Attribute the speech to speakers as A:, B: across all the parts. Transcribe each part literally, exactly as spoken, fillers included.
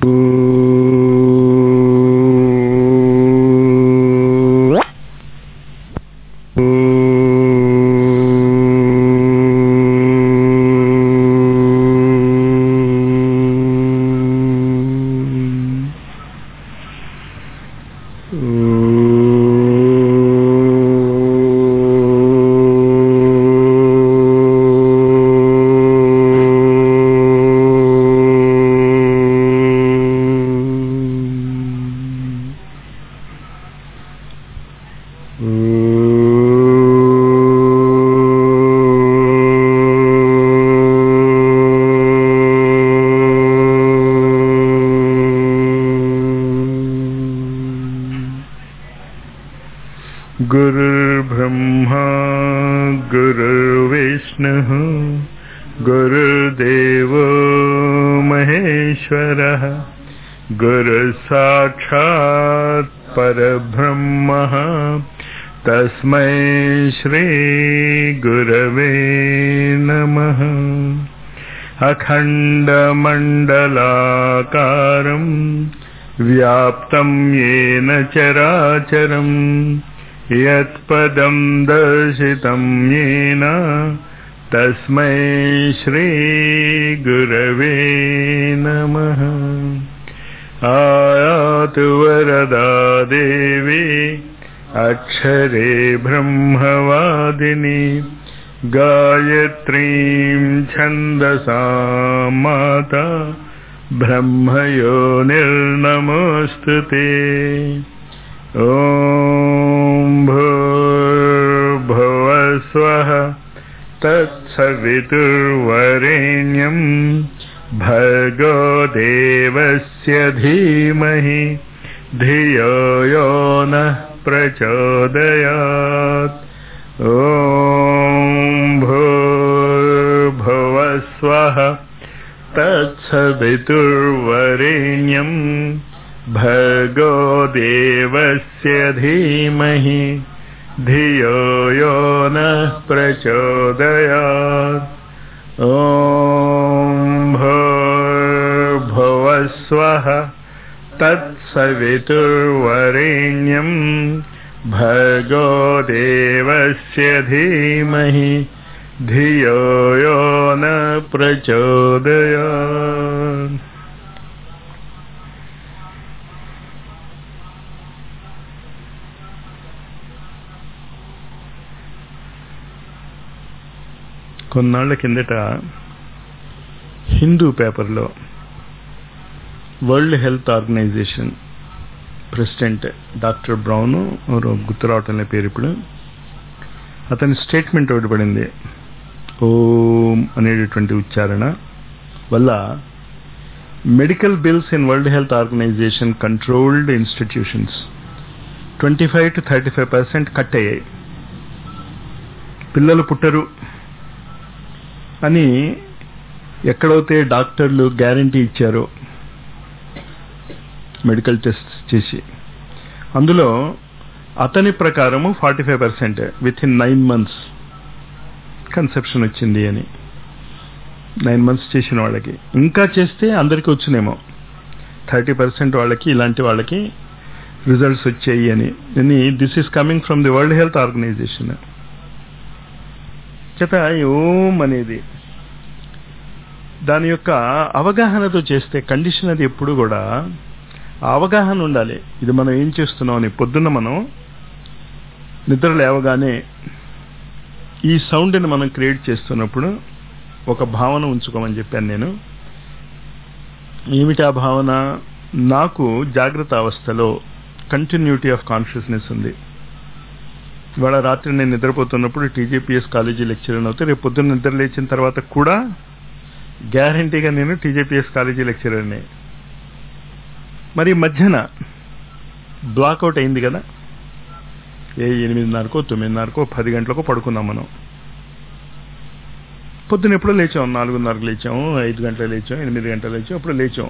A: गुरुर्ब्रह्मा गुरुर्विष्णुः गुरुर्देवो महेश्वरः गुरुसाक्षात् परब्रह्मः तस्मै श्री गुरवे नमः। अखण्डमण्डलाकारं व्याप्तं येन चराचरम् यत्पदं दर्शितं येन तस्मै श्री गुरवे नमः। आयातु वरदा देवी अक्षरे ब्रह्मवादिनी गायत्रीं छन्दसा माता ब्रह्मयोनिर्नमोऽस्तुते। ॐ भूर्भुवः स्वः तत्सवितुर्वरेण्यं भर्गो देवस्य धीमहि धियो यो नः प्रचोदयात्। ॐ भूर्भुवः स्वः तत्सवितुर्वरेण्यं भर्गो देवस्य धीमहि धियो यो नः प्रचोदयात्। ॐ भूर्भुवः स्वः तत्सवितुर्वरेण्यं भर्गो देवस्य धीमहि धियो यो नः प्रचोदयात्। కొన్నాళ్ల కిందట హిందూ పేపర్లో World Health Organization president doctor Brown గుర్తు రావటం పేరు ఇప్పుడు, అతని స్టేట్మెంట్ ఒకటి పడింది. ఓం అనేటటువంటి ఉచ్చారణ వల్ల medical bills in World Health Organization controlled institutions twenty five to thirty five percent cut అయ్యాయి. పిల్లలు పుట్టరు అని ఎక్కడైతే డాక్టర్లు గ్యారంటీ ఇచ్చారో మెడికల్ టెస్ట్ చేసి, అందులో అతని ప్రకారము forty five percent with in nine months conception వచ్చింది అని. నైన్ మంత్స్ చేసిన వాళ్ళకి, ఇంకా చేస్తే అందరికీ వచ్చినేమో థర్టీ పర్సెంట్ వాళ్ళకి, ఇలాంటి వాళ్ళకి రిజల్ట్స్ వచ్చాయి అని. This is coming from the World Health Organization. చేత ఓం అనేది దాని యొక్క అవగాహనతో చేస్తే కండిషన్ అది ఎప్పుడు కూడా అవగాహన ఉండాలి. ఇది మనం ఏం చేస్తున్నాం అని. పొద్దున్న మనం నిద్ర లేవగానే ఈ సౌండ్ని మనం క్రియేట్ చేస్తున్నప్పుడు ఒక భావన ఉంచుకోమని చెప్పాను నేను. ఏమిటి ఆ భావన? నాకు జాగ్రత్త అవస్థలో కంటిన్యూటీ ఆఫ్ కాన్షియస్నెస్ ఉంది. ఇవాళ రాత్రి నేను నిద్రపోతున్నప్పుడు టీజేపీఎస్ కాలేజీ లెక్చరర్ అవుతే రేపు పొద్దున్న నిద్ర లేచిన తర్వాత కూడా గ్యారంటీగా నేను టీజేపీఎస్ కాలేజీ లెక్చరర్ని. మరి మధ్యన బ్లాక్అవుట్ అయింది కదా, ఏ ఎనిమిదిన్నరకో తొమ్మిదిన్నరకో పది గంటలకో పడుకున్నాం మనం. పొద్దున ఎప్పుడో లేచాం, నాలుగున్నరకు లేచాము, ఐదు గంటలు లేచాం, ఎనిమిది గంటలు లేచాం, అప్పుడు లేచాం.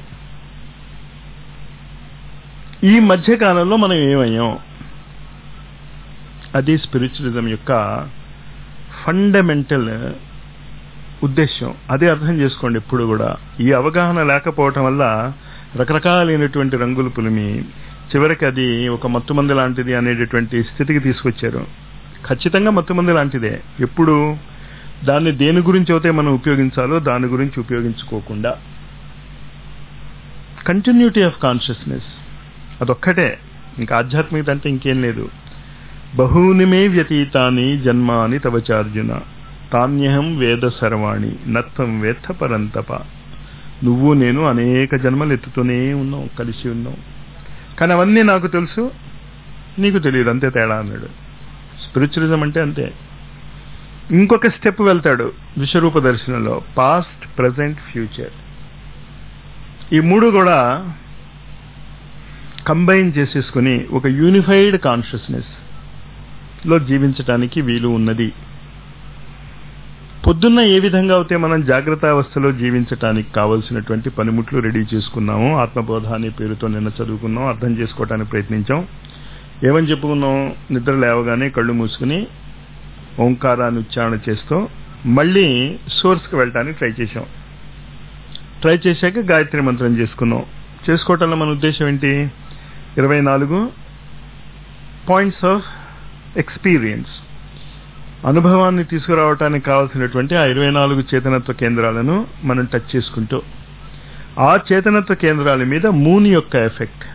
A: ఈ మధ్యకాలంలో మనం ఏమయ్యాం? అది స్పిరిచువలిజం యొక్క ఫండమెంటల్ ఉద్దేశం. అదే అర్థం చేసుకోండి. ఎప్పుడు కూడా ఈ అవగాహన లేకపోవటం వల్ల రకరకాలైనటువంటి రంగులు పులిమి చివరికి అది ఒక మత్తుమంది లాంటిది అనేటటువంటి స్థితికి తీసుకొచ్చారు. ఖచ్చితంగా మత్తుమంది లాంటిదే. ఎప్పుడు దాన్ని దేని గురించి అయితే మనం ఉపయోగించాలో దాని గురించి ఉపయోగించుకోకుండా కంటిన్యూటీ ఆఫ్ కాన్షియస్నెస్ అదొక్కటే. ఇంకా ఆధ్యాత్మికత అంటే ఇంకేం లేదు. బహూనిమే వ్యతీతాని జన్మాని తవచార్జున తాన్యహం వేద సర్వాణి నత్వం వేత్త పరంతప. నువ్వు నేను అనేక జన్మలు ఎత్తుతూనే ఉన్నాం, కలిసి ఉన్నాం, కానీ అవన్నీ నాకు తెలుసు, నీకు తెలియదు, అంతే తేడా అన్నాడు. స్పిరిచువలిజం అంటే అంతే. ఇంకొక స్టెప్ వెళ్తాడు విశ్వరూప దర్శనంలో, పాస్ట్, ప్రజెంట్, ఫ్యూచర్. ఈ మూడు కూడా కంబైన్ చేసేసుకుని ఒక యూనిఫైడ్ కాన్షియస్నెస్ లో జీవించటానికి వీలు ఉన్నది. పొద్దున్న ఏ విధంగా అయితే మనం జాగ్రత్త అవస్థలో జీవించటానికి కావలసినటువంటి పనిముట్లు రెడీ చేసుకున్నాము, ఆత్మబోధ అనే పేరుతో నిన్న చదువుకున్నాం, అర్థం చేసుకోవటానికి ప్రయత్నించాం. ఏమని చెప్పుకున్నాం? నిద్ర లేవగానే కళ్ళు మూసుకుని ఓంకారాన్ని ఉచ్చారణ చేస్తూ మళ్ళీ సోర్స్కి వెళ్ళటానికి ట్రై చేసాం. ట్రై చేశాక గాయత్రి మంత్రం చేసుకున్నాం. చేసుకోవటంలో మన ఉద్దేశం ఏంటి? ఇరవై నాలుగు పాయింట్స్ ఆఫ్ ఎక్స్పీరియన్స్, అనుభవాన్ని తీసుకురావటానికి కావాల్సినటువంటి ఆ ఇరవై నాలుగు చేతనత్వ కేంద్రాలను మనం టచ్ చేసుకుంటూ ఆ చేతనత్వ కేంద్రాల మీద మూన్ యొక్క ఎఫెక్ట్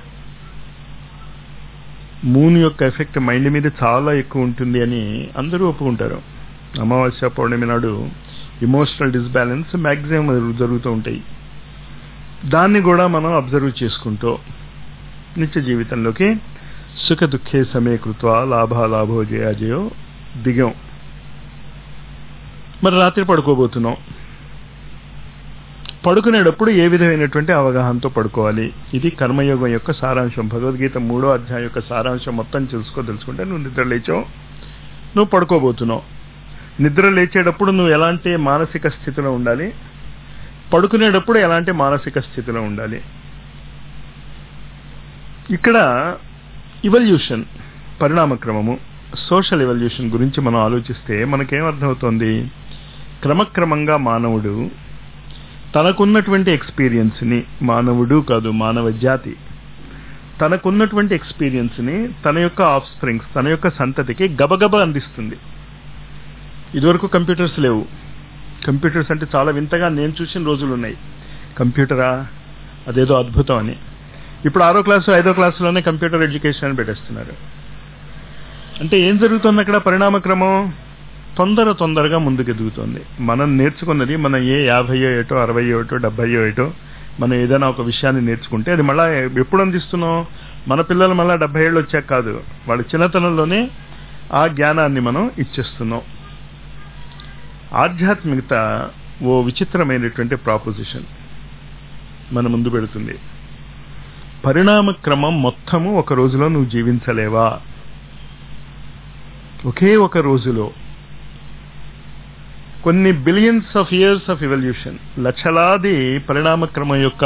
A: మూన్ యొక్క ఎఫెక్ట్ మైండ్ మీద చాలా ఎక్కువ ఉంటుంది అని అందరూ ఒప్పుకుంటారు. అమావాస్య పౌర్ణమి నాడు ఇమోషనల్ డిస్బ్యాలెన్స్ మ్యాక్సిమం జరుగుతూ ఉంటాయి. దాన్ని కూడా మనం అబ్జర్వ్ చేసుకుంటూ నిత్య జీవితంలోకి సుఖ దుఃఖే సమీకృత్వ లాభాలాభో జయాజయో దిగాం. మరి రాత్రి పడుకోబోతున్నాం. పడుకునేటప్పుడు ఏ విధమైనటువంటి అవగాహనతో పడుకోవాలి? ఇది కర్మయోగం యొక్క సారాంశం. భగవద్గీత మూడో అధ్యాయం యొక్క సారాంశం మొత్తం తెలుసుకో తెలుసుకుంటే నువ్వు నిద్ర లేచావు, నువ్వు పడుకోబోతున్నావు. నిద్ర లేచేటప్పుడు నువ్వు ఎలాంటి మానసిక స్థితిలో ఉండాలి, పడుకునేటప్పుడు ఎలాంటి మానసిక స్థితిలో ఉండాలి. ఇక్కడ ఇవల్యూషన్, పరిణామక్రమము, సోషల్ ఎవల్యూషన్ గురించి మనం ఆలోచిస్తే మనకేమర్థమవుతోంది? క్రమక్రమంగా మానవుడు తనకున్నటువంటి ఎక్స్పీరియన్స్ని, మానవుడు కాదు మానవ జాతి తనకున్నటువంటి ఎక్స్పీరియన్స్ని తన యొక్క ఆఫ్ స్ప్రింగ్స్, తన యొక్క సంతతికి గబగబ అందిస్తుంది. ఇదివరకు కంప్యూటర్స్ లేవు. కంప్యూటర్స్ అంటే చాలా వింతగా నేను చూసిన రోజులు ఉన్నాయి. కంప్యూటరా అదేదో అద్భుతం అని. ఇప్పుడు ఆరో క్లాసు ఐదో క్లాసులోనే కంప్యూటర్ ఎడ్యుకేషన్ అని పెట్టేస్తున్నారు. అంటే ఏం జరుగుతుంది అక్కడ? పరిణామక్రమం తొందర తొందరగా ముందుకు ఎదుగుతుంది. మనం నేర్చుకున్నది మనం ఏ యాభైయో ఏటో అరవయో ఏటో డెబ్బైయో ఏటో మనం ఏదైనా ఒక విషయాన్ని నేర్చుకుంటే అది మళ్ళీ ఎప్పుడు అందిస్తున్నాం? మన పిల్లలు మళ్ళీ డెబ్బై ఏళ్ళు వచ్చాక కాదు, వాళ్ళ చిన్నతనంలోనే ఆ జ్ఞానాన్ని మనం ఇచ్చేస్తున్నాం. ఆధ్యాత్మికత ఓ విచిత్రమైనటువంటి ప్రాపోజిషన్ మన ముందు పెడుతుంది. పరిణామక్రమం మొత్తము ఒక రోజులో నువ్వు జీవించలేవా? ఒకే ఒక రోజులో కొన్ని billions of years of evolution, లక్షలాది పరిణామక్రమం యొక్క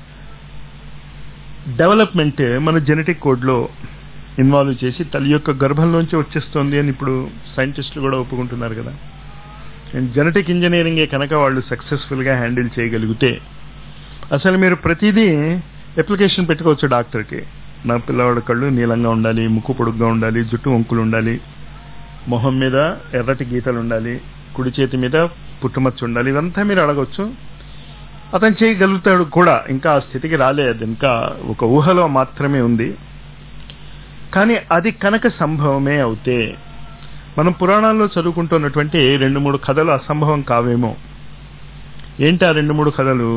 A: డెవలప్మెంట్ మన జెనెటిక్ కోడ్లో ఇన్వాల్వ్ చేసి తల్లి యొక్క గర్భంలోంచి వచ్చేస్తుంది అని ఇప్పుడు సైంటిస్టులు కూడా ఒప్పుకుంటున్నారు కదా. అండ్ జెనెటిక్ ఇంజనీరింగే కనుక వాళ్ళు సక్సెస్ఫుల్గా హ్యాండిల్ చేయగలిగితే అసలు మీరు ప్రతిదీ అప్లికేషన్ పెట్టుకోవచ్చు డాక్టర్కి. నా పిల్లవాడి కళ్ళు నీలంగా ఉండాలి, ముక్కు పొడుగ్గా ఉండాలి, జుట్టు వంకులు ఉండాలి, మొహం మీద ఎర్రటి గీతలు ఉండాలి, కుడి చేతి మీద పుట్టుమచ్చ ఉండాలి. ఇదంతా మీరు అడగవచ్చు. అతను చేయగలుగుతాడు కూడా. ఇంకా ఆ స్థితికి రాలేదు, ఇంకా ఒక ఊహలో మాత్రమే ఉంది. కానీ అది కనుక సంభవమే అవుతే మనం పురాణాల్లో చదువుకుంటున్నటువంటి రెండు మూడు కథలు అసంభవం కావేమో. ఏంటి ఆ రెండు మూడు కథలు?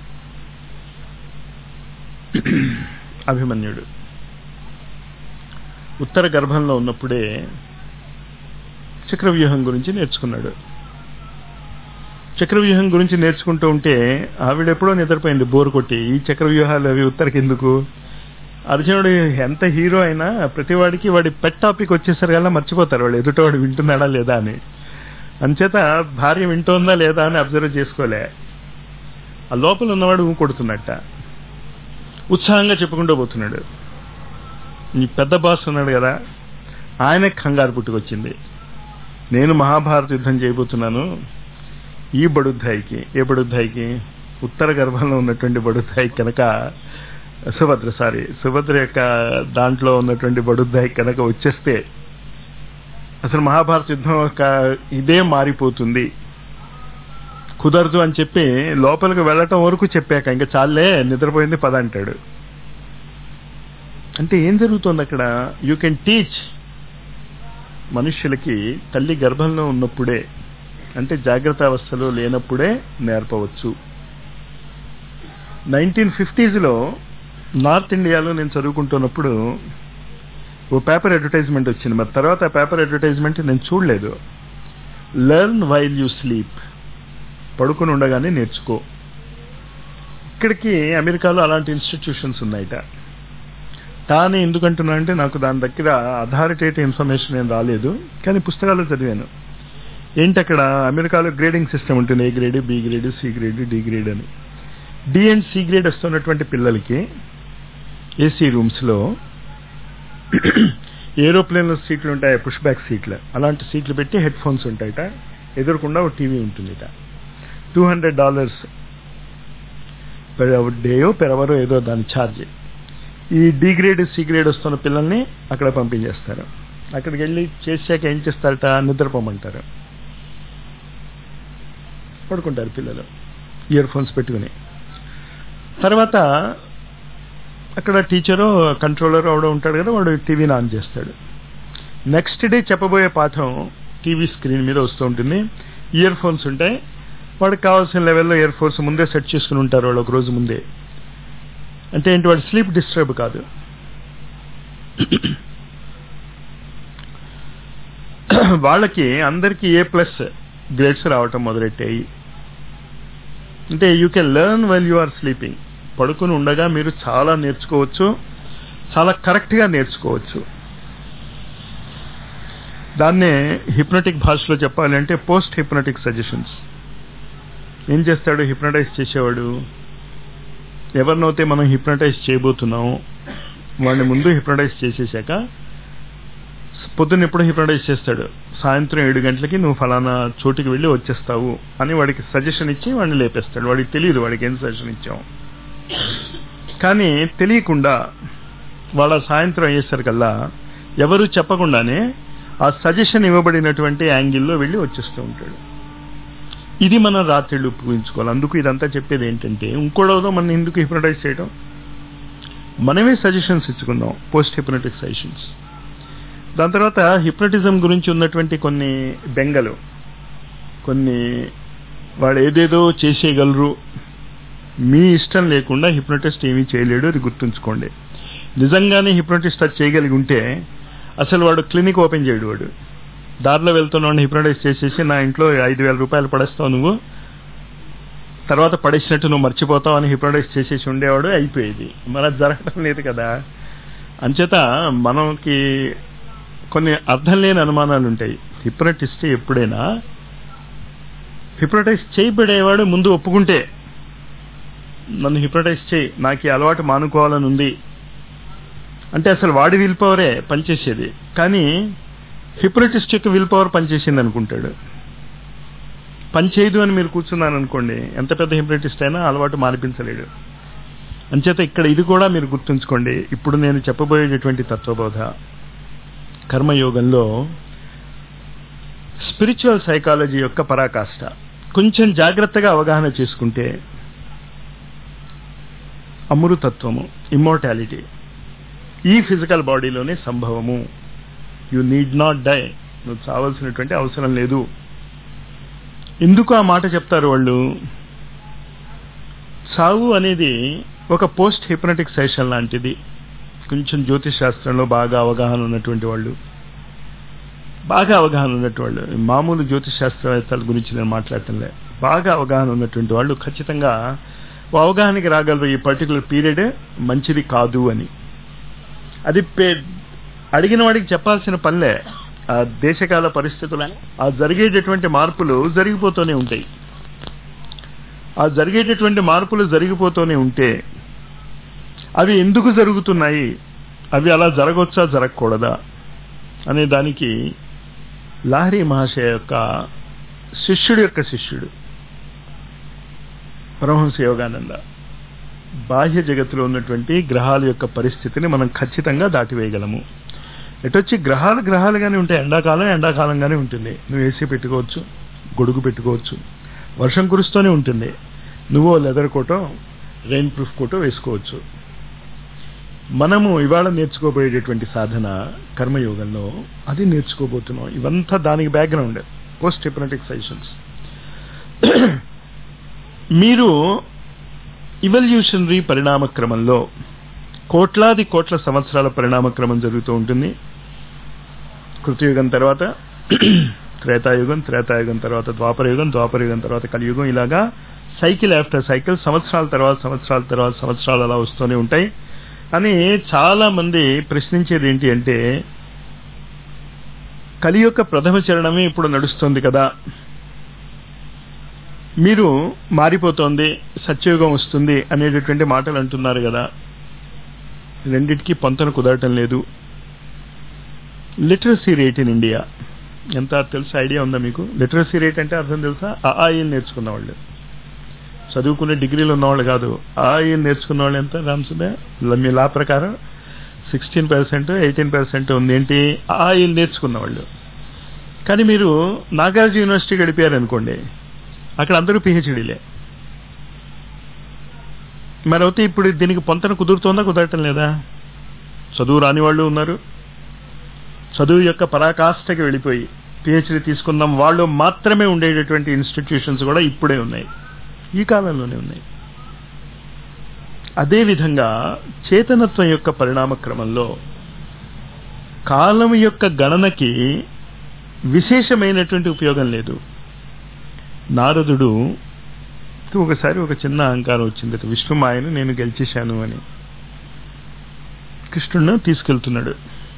A: అభిమన్యుడు ఉత్తర గర్భంలో ఉన్నప్పుడే చక్రవ్యూహం గురించి నేర్చుకున్నాడు. చక్రవ్యూహం గురించి నేర్చుకుంటూ ఉంటే ఆవిడెప్పుడో నిద్రపోయింది బోరు కొట్టి. ఈ చక్రవ్యూహాలు అవి ఉత్తరకి ఎందుకు? అర్జునుడు ఎంత హీరో అయినా ప్రతివాడికి వాడి పెట్ టాపిక్ వచ్చేసరికల్లా మర్చిపోతారు వాళ్ళు ఎదుటవాడు వింటున్నాడా లేదా అని. అంచేత భార్య వింటోందా లేదా అని అబ్జర్వ్ చేసుకోలే. ఆ లోపల ఉన్నవాడు ఊ కొడుతున్నట్ట ఉత్సాహంగా చెప్పుకుంటూ పోతున్నాడు. ఈ పెద్ద బాస్ ఉన్నాడు కదా, ఆయనకు కంగారు పుట్టుకొచ్చింది. నేను మహాభారత యుద్ధం చేయబోతున్నాను ఈ బడుద్ధాయికి. ఏ బడుద్ధాయికి? ఉత్తర గర్భంలో ఉన్నటువంటి బడుద్దాయి కనుక సుభద్ర సారీ సుభద్ర యొక్క దాంట్లో ఉన్నటువంటి బడుద్దాయి కనుక వచ్చేస్తే అసలు మహాభారత యుద్ధం యొక్క ఇదే మారిపోతుంది. కుదరదు అని చెప్పి లోపలికి వెళ్ళటం వరకు చెప్పాక ఇంకా చాలే నిద్రపోయింది పద అంటాడు. అంటే ఏం జరుగుతుంది అక్కడ? You can teach. మనుష్యులకి తల్లి గర్భంలో ఉన్నప్పుడే, అంటే జాగ్రత్త అవస్థలో లేనప్పుడే నేర్పవచ్చు. నైన్టీన్ ఫిఫ్టీస్లో నార్త్ ఇండియాలో నేను చదువుకుంటున్నప్పుడు ఓ పేపర్ అడ్వర్టైజ్మెంట్ వచ్చింది. మరి తర్వాత ఆ పేపర్ అడ్వర్టైజ్మెంట్ నేను చూడలేదు. లెర్న్ వైల్ యూ స్లీప్, పడుకుని ఉండగానే నేర్చుకో. ఇక్కడికి అమెరికాలో అలాంటి ఇన్స్టిట్యూషన్స్ ఉన్నాయిట. తానే ఎందుకంటున్నా అంటే నాకు దాని దగ్గర అథారిటేటివ్ ఇన్ఫర్మేషన్ ఏం రాలేదు, కానీ పుస్తకాల్లో చదివాను. ఏంటి అక్కడ అమెరికాలో గ్రేడింగ్ సిస్టమ్ ఉంటుంది, A grade, B grade, C grade, D grade అని. డి అండ్ సి గ్రేడ్ వస్తున్నటువంటి పిల్లలకి ఏసీ రూమ్స్లో ఏరోప్లేన్లో సీట్లు ఉంటాయి, పుష్ బ్యాక్ సీట్లు, అలాంటి సీట్లు పెట్టి హెడ్ ఫోన్స్ ఉంటాయిట, ఎదురకుండా ఒక టీవీ ఉంటుందిట. టూ హండ్రెడ్ డాలర్స్ పెర్ డేయో పెర్ అవరో ఏదో దాని ఛార్జ్. ఈ డి గ్రేడ్ సి గ్రేడ్ వస్తున్న పిల్లల్ని అక్కడ పంపించేస్తారు. అక్కడికి వెళ్ళి చేసాక ఏం చేస్తారట, నిద్రపోమంటారు. పడుకుంటారు పిల్లలు ఇయర్ ఫోన్స్ పెట్టుకుని. తర్వాత అక్కడ టీచరు కంట్రోలర్ అవడం ఉంటాడు కదా, వాడు టీవీని ఆన్ చేస్తాడు. నెక్స్ట్ డే చెప్పబోయే పాఠం టీవీ స్క్రీన్ మీద వస్తూ ఉంటుంది. ఇయర్ ఫోన్స్ ఉంటాయి, వాడికి కావాల్సిన లెవెల్లో ఇయర్ ఫోన్స్ ముందే సెట్ చేసుకుని ఉంటారు వాళ్ళు ఒక రోజు ముందే. అంటే ఏంటి, వాడు స్లీప్ డిస్టర్బ్ కాదు. వాళ్ళకి అందరికీ ఏ ప్లస్ గ్రేడ్స్ రావటం మొదలెట్టాయి. అంటే you can learn well you are sleeping. పడుకుని ఉండగా మీరు చాలా నేర్చుకోవచ్చు, చాలా కరెక్ట్గా నేర్చుకోవచ్చు. దాన్నే హిప్నోటిక్ భాషలో చెప్పాలి అంటే పోస్ట్ హిప్నోటిక్ సజెషన్స్. ఏం చేస్తాడు హిప్నటైజ్ చేసేవాడు? ఎవరినైతే మనం హిప్నటైజ్ చేయబోతున్నామో వాడిని ముందు హిప్నటైజ్ చేసేసాక పొద్దున్న ఎప్పుడు హిప్నటైజ్ చేస్తాడు, సాయంత్రం ఏడు గంటలకి నువ్వు ఫలానా చోటుకి వెళ్ళి వచ్చేస్తావు అని వాడికి సజెషన్ ఇచ్చి వాడిని లేపేస్తాడు. వాడికి తెలియదు వాడికి ఏం సజెషన్ ఇచ్చాం, కానీ తెలియకుండా వాళ్ళ సాయంత్రం అయ్యేసరికల్లా ఎవరు చెప్పకుండానే ఆ సజెషన్ ఇవ్వబడినటువంటి యాంగిల్లో వెళ్ళి వచ్చేస్తూ ఉంటాడు. ఇది మనం రాత్రిళ్ళు ఉపయోగించుకోవాలి. అందుకు ఇదంతా చెప్పేది ఏంటంటే, ఇంకోడవదో మనం ఎందుకు హిప్నటైజ్ చేయడం, మనమే సజెషన్స్ ఇచ్చుకుందాం, పోస్ట్ హిప్నటిక్ సజెషన్స్. దాని తర్వాత హిప్నటిజం గురించి ఉన్నటువంటి కొన్ని బెంగలు, కొన్ని వాడు ఏదేదో చేసేయగలరు, మీ ఇష్టం లేకుండా హిప్నటిస్ట్ ఏమీ చేయలేడు, అది గుర్తుంచుకోండి. నిజంగానే హిప్నటిస్ట్ అది చేయగలిగి ఉంటే అసలు వాడు క్లినిక్ ఓపెన్ చేయడు. వాడు దారిలో వెళ్తున్నాడు హిప్నటైజ్ చేసేసి నా ఇంట్లో ఐదు వేల రూపాయలు పడేస్తావు నువ్వు, తర్వాత పడేసినట్టు నువ్వు మర్చిపోతావు అని హిప్నటైజ్ చేసేసి ఉండేవాడు, అయిపోయేది. మరి అది జరగడం లేదు కదా. అంచేత మనకి కొన్ని అర్థం లేని అనుమానాలు ఉంటాయి. హిప్నటిస్ట్ ఎప్పుడైనా హిప్నటైజ్ చేయబడేవాడు ముందు ఒప్పుకుంటే, నన్ను హిప్నటైజ్ చేయి, నాకు ఈ అలవాటు మానుకోవాలని ఉంది అంటే అసలు వాడి విల్ పవరే పనిచేసేది, కానీ హిప్నటిస్ట్ యొక్క విల్ పవర్ పనిచేసింది అనుకుంటాడు. పనిచేయదు అని మీరు కూర్చున్నాను అనుకోండి, ఎంత పెద్ద హిప్నటిస్ట్ అయినా అలవాటు మానిపించలేడు. అంచేత ఇక్కడ ఇది కూడా మీరు గుర్తుంచుకోండి. ఇప్పుడు నేను చెప్పబోయేటటువంటి తత్వబోధ కర్మయోగంలో స్పిరిచువల్ సైకాలజీ యొక్క పరాకాష్ట. కొంచెం జాగ్రత్తగా అవగాహన చేసుకుంటే అమృతత్వము, ఇమ్మోర్టాలిటీ ఈ ఫిజికల్ బాడీలోనే సంభవము. యు నీడ్ నాట్ డై, నువ్వు చావాల్సినటువంటి అవసరం లేదు. ఎందుకు ఆ మాట చెప్తారు వాళ్ళు? చావు అనేది ఒక పోస్ట్ హిప్నటిక్ సెషన్ లాంటిది. కొంచెం జ్యోతిష్ శాస్త్రంలో బాగా అవగాహన ఉన్నటువంటి వాళ్ళు, బాగా అవగాహన ఉన్నటువంటి వాళ్ళు, మామూలు జ్యోతిష్ శాస్త్రవేత్తల గురించి నేను మాట్లాడటంలే, బాగా అవగాహన ఉన్నటువంటి వాళ్ళు ఖచ్చితంగా అవగాహనకి రాగలరు ఈ పర్టికులర్ పీరియడ్ మంచిది కాదు అని. అది అడిగిన వాడికి చెప్పాల్సిన పనిలే. ఆ దేశకాల పరిస్థితులు, ఆ జరిగేటటువంటి మార్పులు జరిగిపోతూనే ఉంటాయి. ఆ జరిగేటటువంటి మార్పులు జరిగిపోతూనే ఉంటే అవి ఎందుకు జరుగుతున్నాయి, అవి అలా జరగవచ్చా జరగకూడదా అనే దానికి లాహిరి మహాశయ యొక్క శిష్యుడు యొక్క శిష్యుడు పరమహంస యోగానంద. బాహ్య జగత్తులో ఉన్నటువంటి గ్రహాల యొక్క పరిస్థితిని మనం ఖచ్చితంగా దాటివేయగలము. ఎటొచ్చి గ్రహాలు గ్రహాలుగానే ఉంటాయి. ఎండాకాలం ఎండాకాలంగానే ఉంటుంది. నువ్వు ఏసీ పెట్టుకోవచ్చు, గొడుగు పెట్టుకోవచ్చు, వర్షం కురుస్తూనే ఉంటుంది. నువ్వు లెదర్ కోటో రెయిన్ ప్రూఫ్ కోటో వేసుకోవచ్చు. మనము ఇవాళ నేర్చుకోబోయేటటువంటి సాధన కర్మయోగంలో అది నేర్చుకోబోతున్నాం. ఇవంతా దానికి బ్యాక్గ్రౌండ్, పోస్ట్ హిప్నోటిక్ సెషన్స్. మీరు ఇవల్యూషనరీ పరిణామ క్రమంలో కోట్లాది కోట్ల సంవత్సరాల పరిణామ క్రమం జరుగుతూ ఉంటుంది. కృతయుగం తర్వాత త్రేతాయుగం, త్రేతాయుగం తర్వాత ద్వాపరయుగం, ద్వాపరయుగం తర్వాత కలియుగం, ఇలాగా సైకిల్ ఆఫ్టర్ సైకిల్, సంవత్సరాల తర్వాత సంవత్సరాల తర్వాత సంవత్సరాలు అలా వస్తూనే ఉంటాయి. అని చాలా మంది ప్రశ్నించేది ఏంటి అంటే, కలి యొక్క ప్రథమ చరణమే ఇప్పుడు నడుస్తుంది కదా, మీరు మారిపోతోంది, సత్యయుగం వస్తుంది అనేటటువంటి మాటలు అంటున్నారు కదా. రెండిటికి పొంతన కుదరటం లేదు. లిటరసీ రేట్ ఇన్ ఇండియా ఎంత తెలుసా? ఐడియా ఉందా మీకు? లిటరసీ రేట్ అంటే అర్థం తెలుసా? ఆయిల్ నేర్చుకున్న వాళ్ళు, చదువుకునే డిగ్రీలు ఉన్నవాళ్ళు కాదు. ఆయిల్ నేర్చుకున్న వాళ్ళు ఎంత రామ్సుదే? మీ లా ప్రకారం సిక్స్టీన్ పర్సెంట్ ఎయిటీన్ పర్సెంట్ ఉంది. ఏంటి? ఆయిల్ నేర్చుకున్న వాళ్ళు. కానీ మీరు నాగార్జున యూనివర్సిటీ గడిపారనుకోండి, అక్కడ అందరూ పిహెచ్డీలే. మరి అయితే ఇప్పుడు దీనికి పొంతన కుదురుతోందా, కుదరటం లేదా? చదువు రాని వాళ్ళు ఉన్నారు, చదువు యొక్క పరాకాష్ఠకి వెళ్ళిపోయి పిహెచ్డీ తీసుకుందాం వాళ్ళు మాత్రమే ఉండేటటువంటి ఇన్స్టిట్యూషన్స్ కూడా ఇప్పుడే ఉన్నాయి, ఈ కాలంలోనే ఉన్నాయి. అదేవిధంగా చేతనత్వం యొక్క పరిణామ క్రమంలో కాలం యొక్క గణనకి విశేషమైనటువంటి ఉపయోగం లేదు. నారదుడు ఒకసారి ఒక చిన్న అహంకారం వచ్చింది, విష్ణుమాయను నేను గెలిచేశాను అని. కృష్ణుడిని తీసుకెళ్తున్నాడు,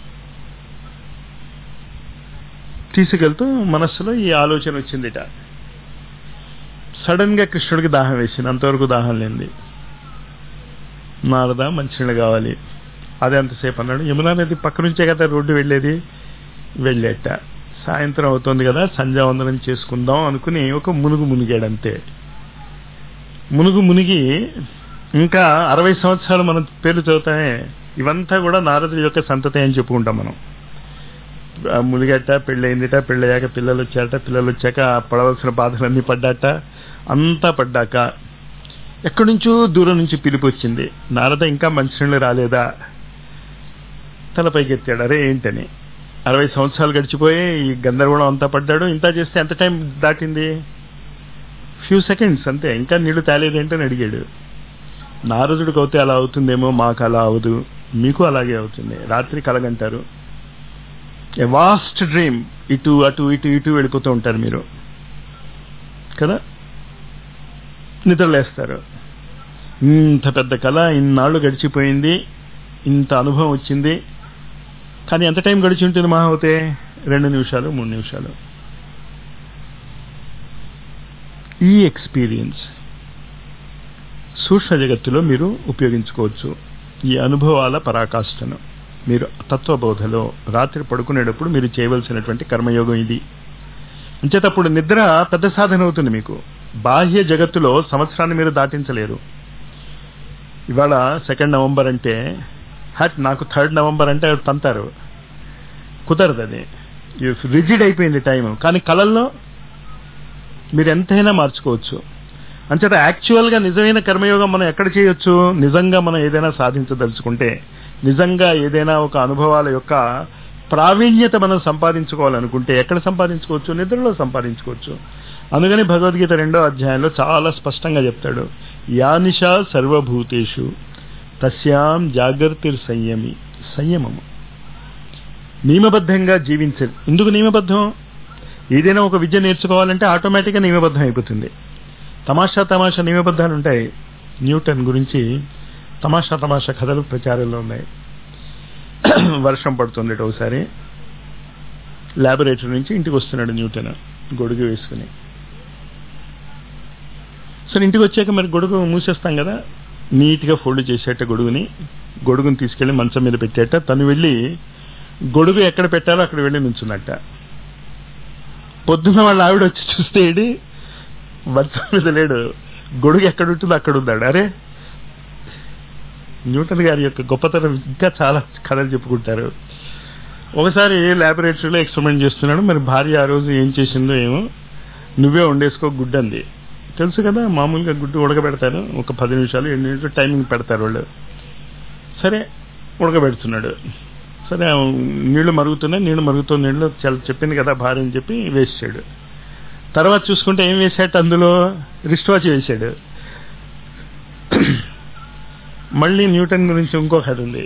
A: తీసుకెళ్తూ మనస్సులో ఈ ఆలోచన వచ్చిందిట. సడన్ గా కృష్ణుడికి దాహం వేసింది, అంతవరకు దాహం లేనిది. నారద మంచినీళ్ళు కావాలి. అదే అంతసేపు అన్నాడు. యమునా నది పక్క నుంచే కదా రోడ్డు వెళ్ళేది. వెళ్ళేట. సాయంత్రం అవుతుంది కదా, సంధ్యావందనం చేసుకుందాం అనుకుని ఒక మునుగు మునిగాడంతే. మునుగు మునిగి ఇంకా అరవై సంవత్సరాలు మనం పేర్లు చదువుతామే, ఇవంతా కూడా నారదుడి యొక్క సంతతి అని చెప్పుకుంటాం మనం. మునిగట, పెళ్ళయిందిట, పెళ్ళయ్యాక పిల్లలు వచ్చాట, పిల్లలు వచ్చాక పడవలసిన బాధలన్నీ పడ్డాట. అంతా పడ్డాక ఎక్కడి నుంచో దూరం నుంచి పిలిపి వచ్చింది, నారద ఇంకా మంచినీళ్ళు రాలేదా? తలపైకి ఎత్తాడు, అరే ఏంటని. అరవై సంవత్సరాలు గడిచిపోయి ఈ గందరగోళం అంతా పడ్డాడు. ఇంత చేస్తే ఎంత టైం దాటింది? ఫ్యూ సెకండ్స్ అంతే. ఇంకా నీళ్లు తేలేదేంటని అడిగాడు. నారదుడికి అవుతే అలా అవుతుందేమో, మాకు అలా అవదు, మీకు అలాగే అవుతుంది. రాత్రి కలగంటారు, ఏ వాస్ట్ డ్రీమ్, ఇటు అటు ఇటు ఇటు వెళ్ళిపోతూ ఉంటారు మీరు కదా. నిద్రలేస్తారు, ఇంత పెద్ద కళ, ఇన్నాళ్ళు గడిచిపోయింది, ఇంత అనుభవం వచ్చింది. కానీ ఎంత టైం గడిచి ఉంటుంది? మహా అవుతే రెండు నిమిషాలు మూడు నిమిషాలు. ఈ ఎక్స్పీరియన్స్ సూక్ష్మ జగత్తులో మీరు ఉపయోగించుకోవచ్చు. ఈ అనుభవాల పరాకాష్ఠను మీరు తత్వబోధలో రాత్రి పడుకునేటప్పుడు మీరు చేయవలసినటువంటి కర్మయోగం ఇది. అంచేటప్పుడు నిద్ర పెద్ద సాధన అవుతుంది మీకు. బాహ్య జగత్తులో సంవత్సరాన్ని మీరు దాటించలేరు. ఇవాళ సెకండ్ నవంబర్ అంటే హట్, నాకు థర్డ్ నవంబర్ అంటే తంతారు, కుదరదు. అది రిజిడ్ అయిపోయింది టైం. కానీ కళల్లో మీరు ఎంతైనా మార్చుకోవచ్చు. అంచేత యాక్చువల్గా నిజమైన కర్మయోగం మనం ఎక్కడ చేయొచ్చు? నిజంగా మనం ఏదైనా సాధించదలుచుకుంటే, నిజంగా ఏదైనా ఒక అనుభవాల యొక్క ప్రావీణ్యత మనం సంపాదించుకోవాలనుకుంటే ఎక్కడ సంపాదించుకోవచ్చు? నిద్రలో సంపాదించుకోవచ్చు. అందుకని భగవద్గీత రెండో అధ్యాయంలో చాలా స్పష్టంగా చెప్తాడు, యానిషా సర్వభూతేషు తస్యాం జాగర్తిర్ సంయమి. సంయమము, నియమబద్ధంగా జీవించాలి. ఎందుకు నియమబద్ధం? ఏదైనా ఒక విద్య నేర్చుకోవాలంటే ఆటోమేటిక్గా నియమబద్ధం అయిపోతుంది. తమాషా తమాషా నియమబద్ధాలు ఉంటాయి. న్యూటన్ గురించి తమాషా తమాషా కథలు ప్రచారంలో ఉన్నాయి. వర్షం పడుతుంది ఒకసారి, ల్యాబొరేటరీ నుంచి ఇంటికి వస్తున్నాడు న్యూటన్ గొడుగు వేసుకుని. సరే ఇంటికి వచ్చాక మరి గొడుగు మూసేస్తాం కదా, నీట్గా ఫోల్డ్ చేసేట గొడుగుని, గొడుగుని తీసుకెళ్లి మంచం మీద పెట్టేట. తను వెళ్ళి గొడుగు ఎక్కడ పెట్టాలో అక్కడ వెళ్ళి నుంచున్నట్ట. పొద్దున్న వాళ్ళ ఆవిడ వచ్చి చూస్తే ఏడి మంచం మీద లేడు, గొడుగు ఎక్కడుంటుందో అక్కడ ఉన్నాడు. అరే, న్యూటన్ గారి యొక్క గొప్పతనం ఇంకా చాలా కథలు చెప్పుకుంటారు. ఒకసారి ల్యాబొరేటరీలో ఎక్స్పెరిమెంట్ చేస్తున్నాడు. మరి భార్య ఆ రోజు ఏం చేసిందో ఏమో, నువ్వే వండేసుకో గుడ్డు అంది. తెలుసు కదా, మామూలుగా గుడ్డు ఉడకబెడతారు, ఒక పది నిమిషాలు ఎన్ని నిమిషాలు టైమింగ్ పెడతారు వాళ్ళు. సరే ఉడకబెడుతున్నాడు. సరే నీళ్లు మరుగుతున్నాయి, నీళ్లు మరుగుతున్న నీళ్ళు చాలా చెప్పింది కదా భార్య అని చెప్పి వేసాడు. తర్వాత చూసుకుంటే ఏం వేసాడు, అందులో రిస్ట్ వాచ్ వేసాడు. మళ్ళీ న్యూటన్ గురించి ఇంకో కథ ఉంది.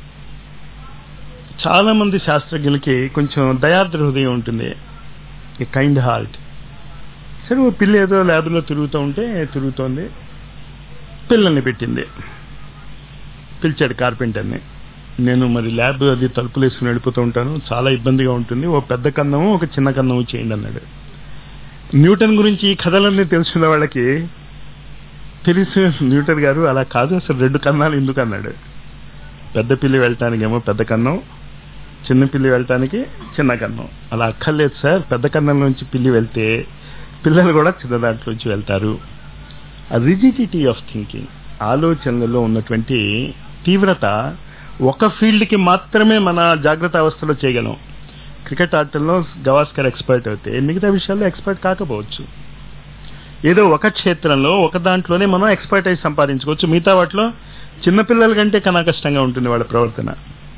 A: చాలా మంది శాస్త్రజ్ఞులకి కొంచెం దయార్ద్ర హృదయం ఉంటుంది, ఈ కైండ్ హార్ట్. సరే ఓ పిల్ల ఏదో ల్యాబ్లో తిరుగుతూ ఉంటే తిరుగుతోంది, పిల్లల్ని పెట్టింది. పిలిచాడు కార్పెంటర్ని. నేను మరి ల్యాబ్ అది తలుపులు వేసుకుని వెళ్ళిపోతూ ఉంటాను, చాలా ఇబ్బందిగా ఉంటుంది, ఓ పెద్ద కన్నము ఒక చిన్న కన్నము చేయండి అన్నాడు. న్యూటన్ గురించి ఈ కథలన్నీ తెలుసుకున్న వాళ్ళకి తెలుసు, న్యూటన్ గారు అలా కాదు, అసలు రెండు కన్నాలు ఎందుకు అన్నాడు. పెద్ద పిల్లి వెళ్ళటానికేమో పెద్ద కన్నం, చిన్న పిల్లి వెళ్ళటానికి చిన్న కన్నం. అలా అక్కర్లేదు సార్, పెద్ద కన్నం నుంచి పిల్లి వెళ్తే పిల్లలు కూడా చిన్న దాంట్లోంచి వెళ్తారు. ఆ రిజిడిటీ ఆఫ్ థింకింగ్, ఆలోచనలలో ఉన్నటువంటి తీవ్రత ఒక ఫీల్డ్కి మాత్రమే మన జాగ్రత్త అవస్థలో చేయగలం. క్రికెట్ ఆటల్లో గవాస్కర్ ఎక్స్పర్ట్ అయితే మిగతా విషయాల్లో ఎక్స్పర్ట్ కాకపోవచ్చు. ఏదో ఒక క్షేత్రంలో ఒక దాంట్లోనే మనం ఎక్స్పర్ట్ అయి సంపాదించుకోవచ్చు, మిగతా వాటిలో చిన్నపిల్లల కంటే కన్నా కష్టంగా ఉంటుంది వాళ్ళ ప్రవర్తన.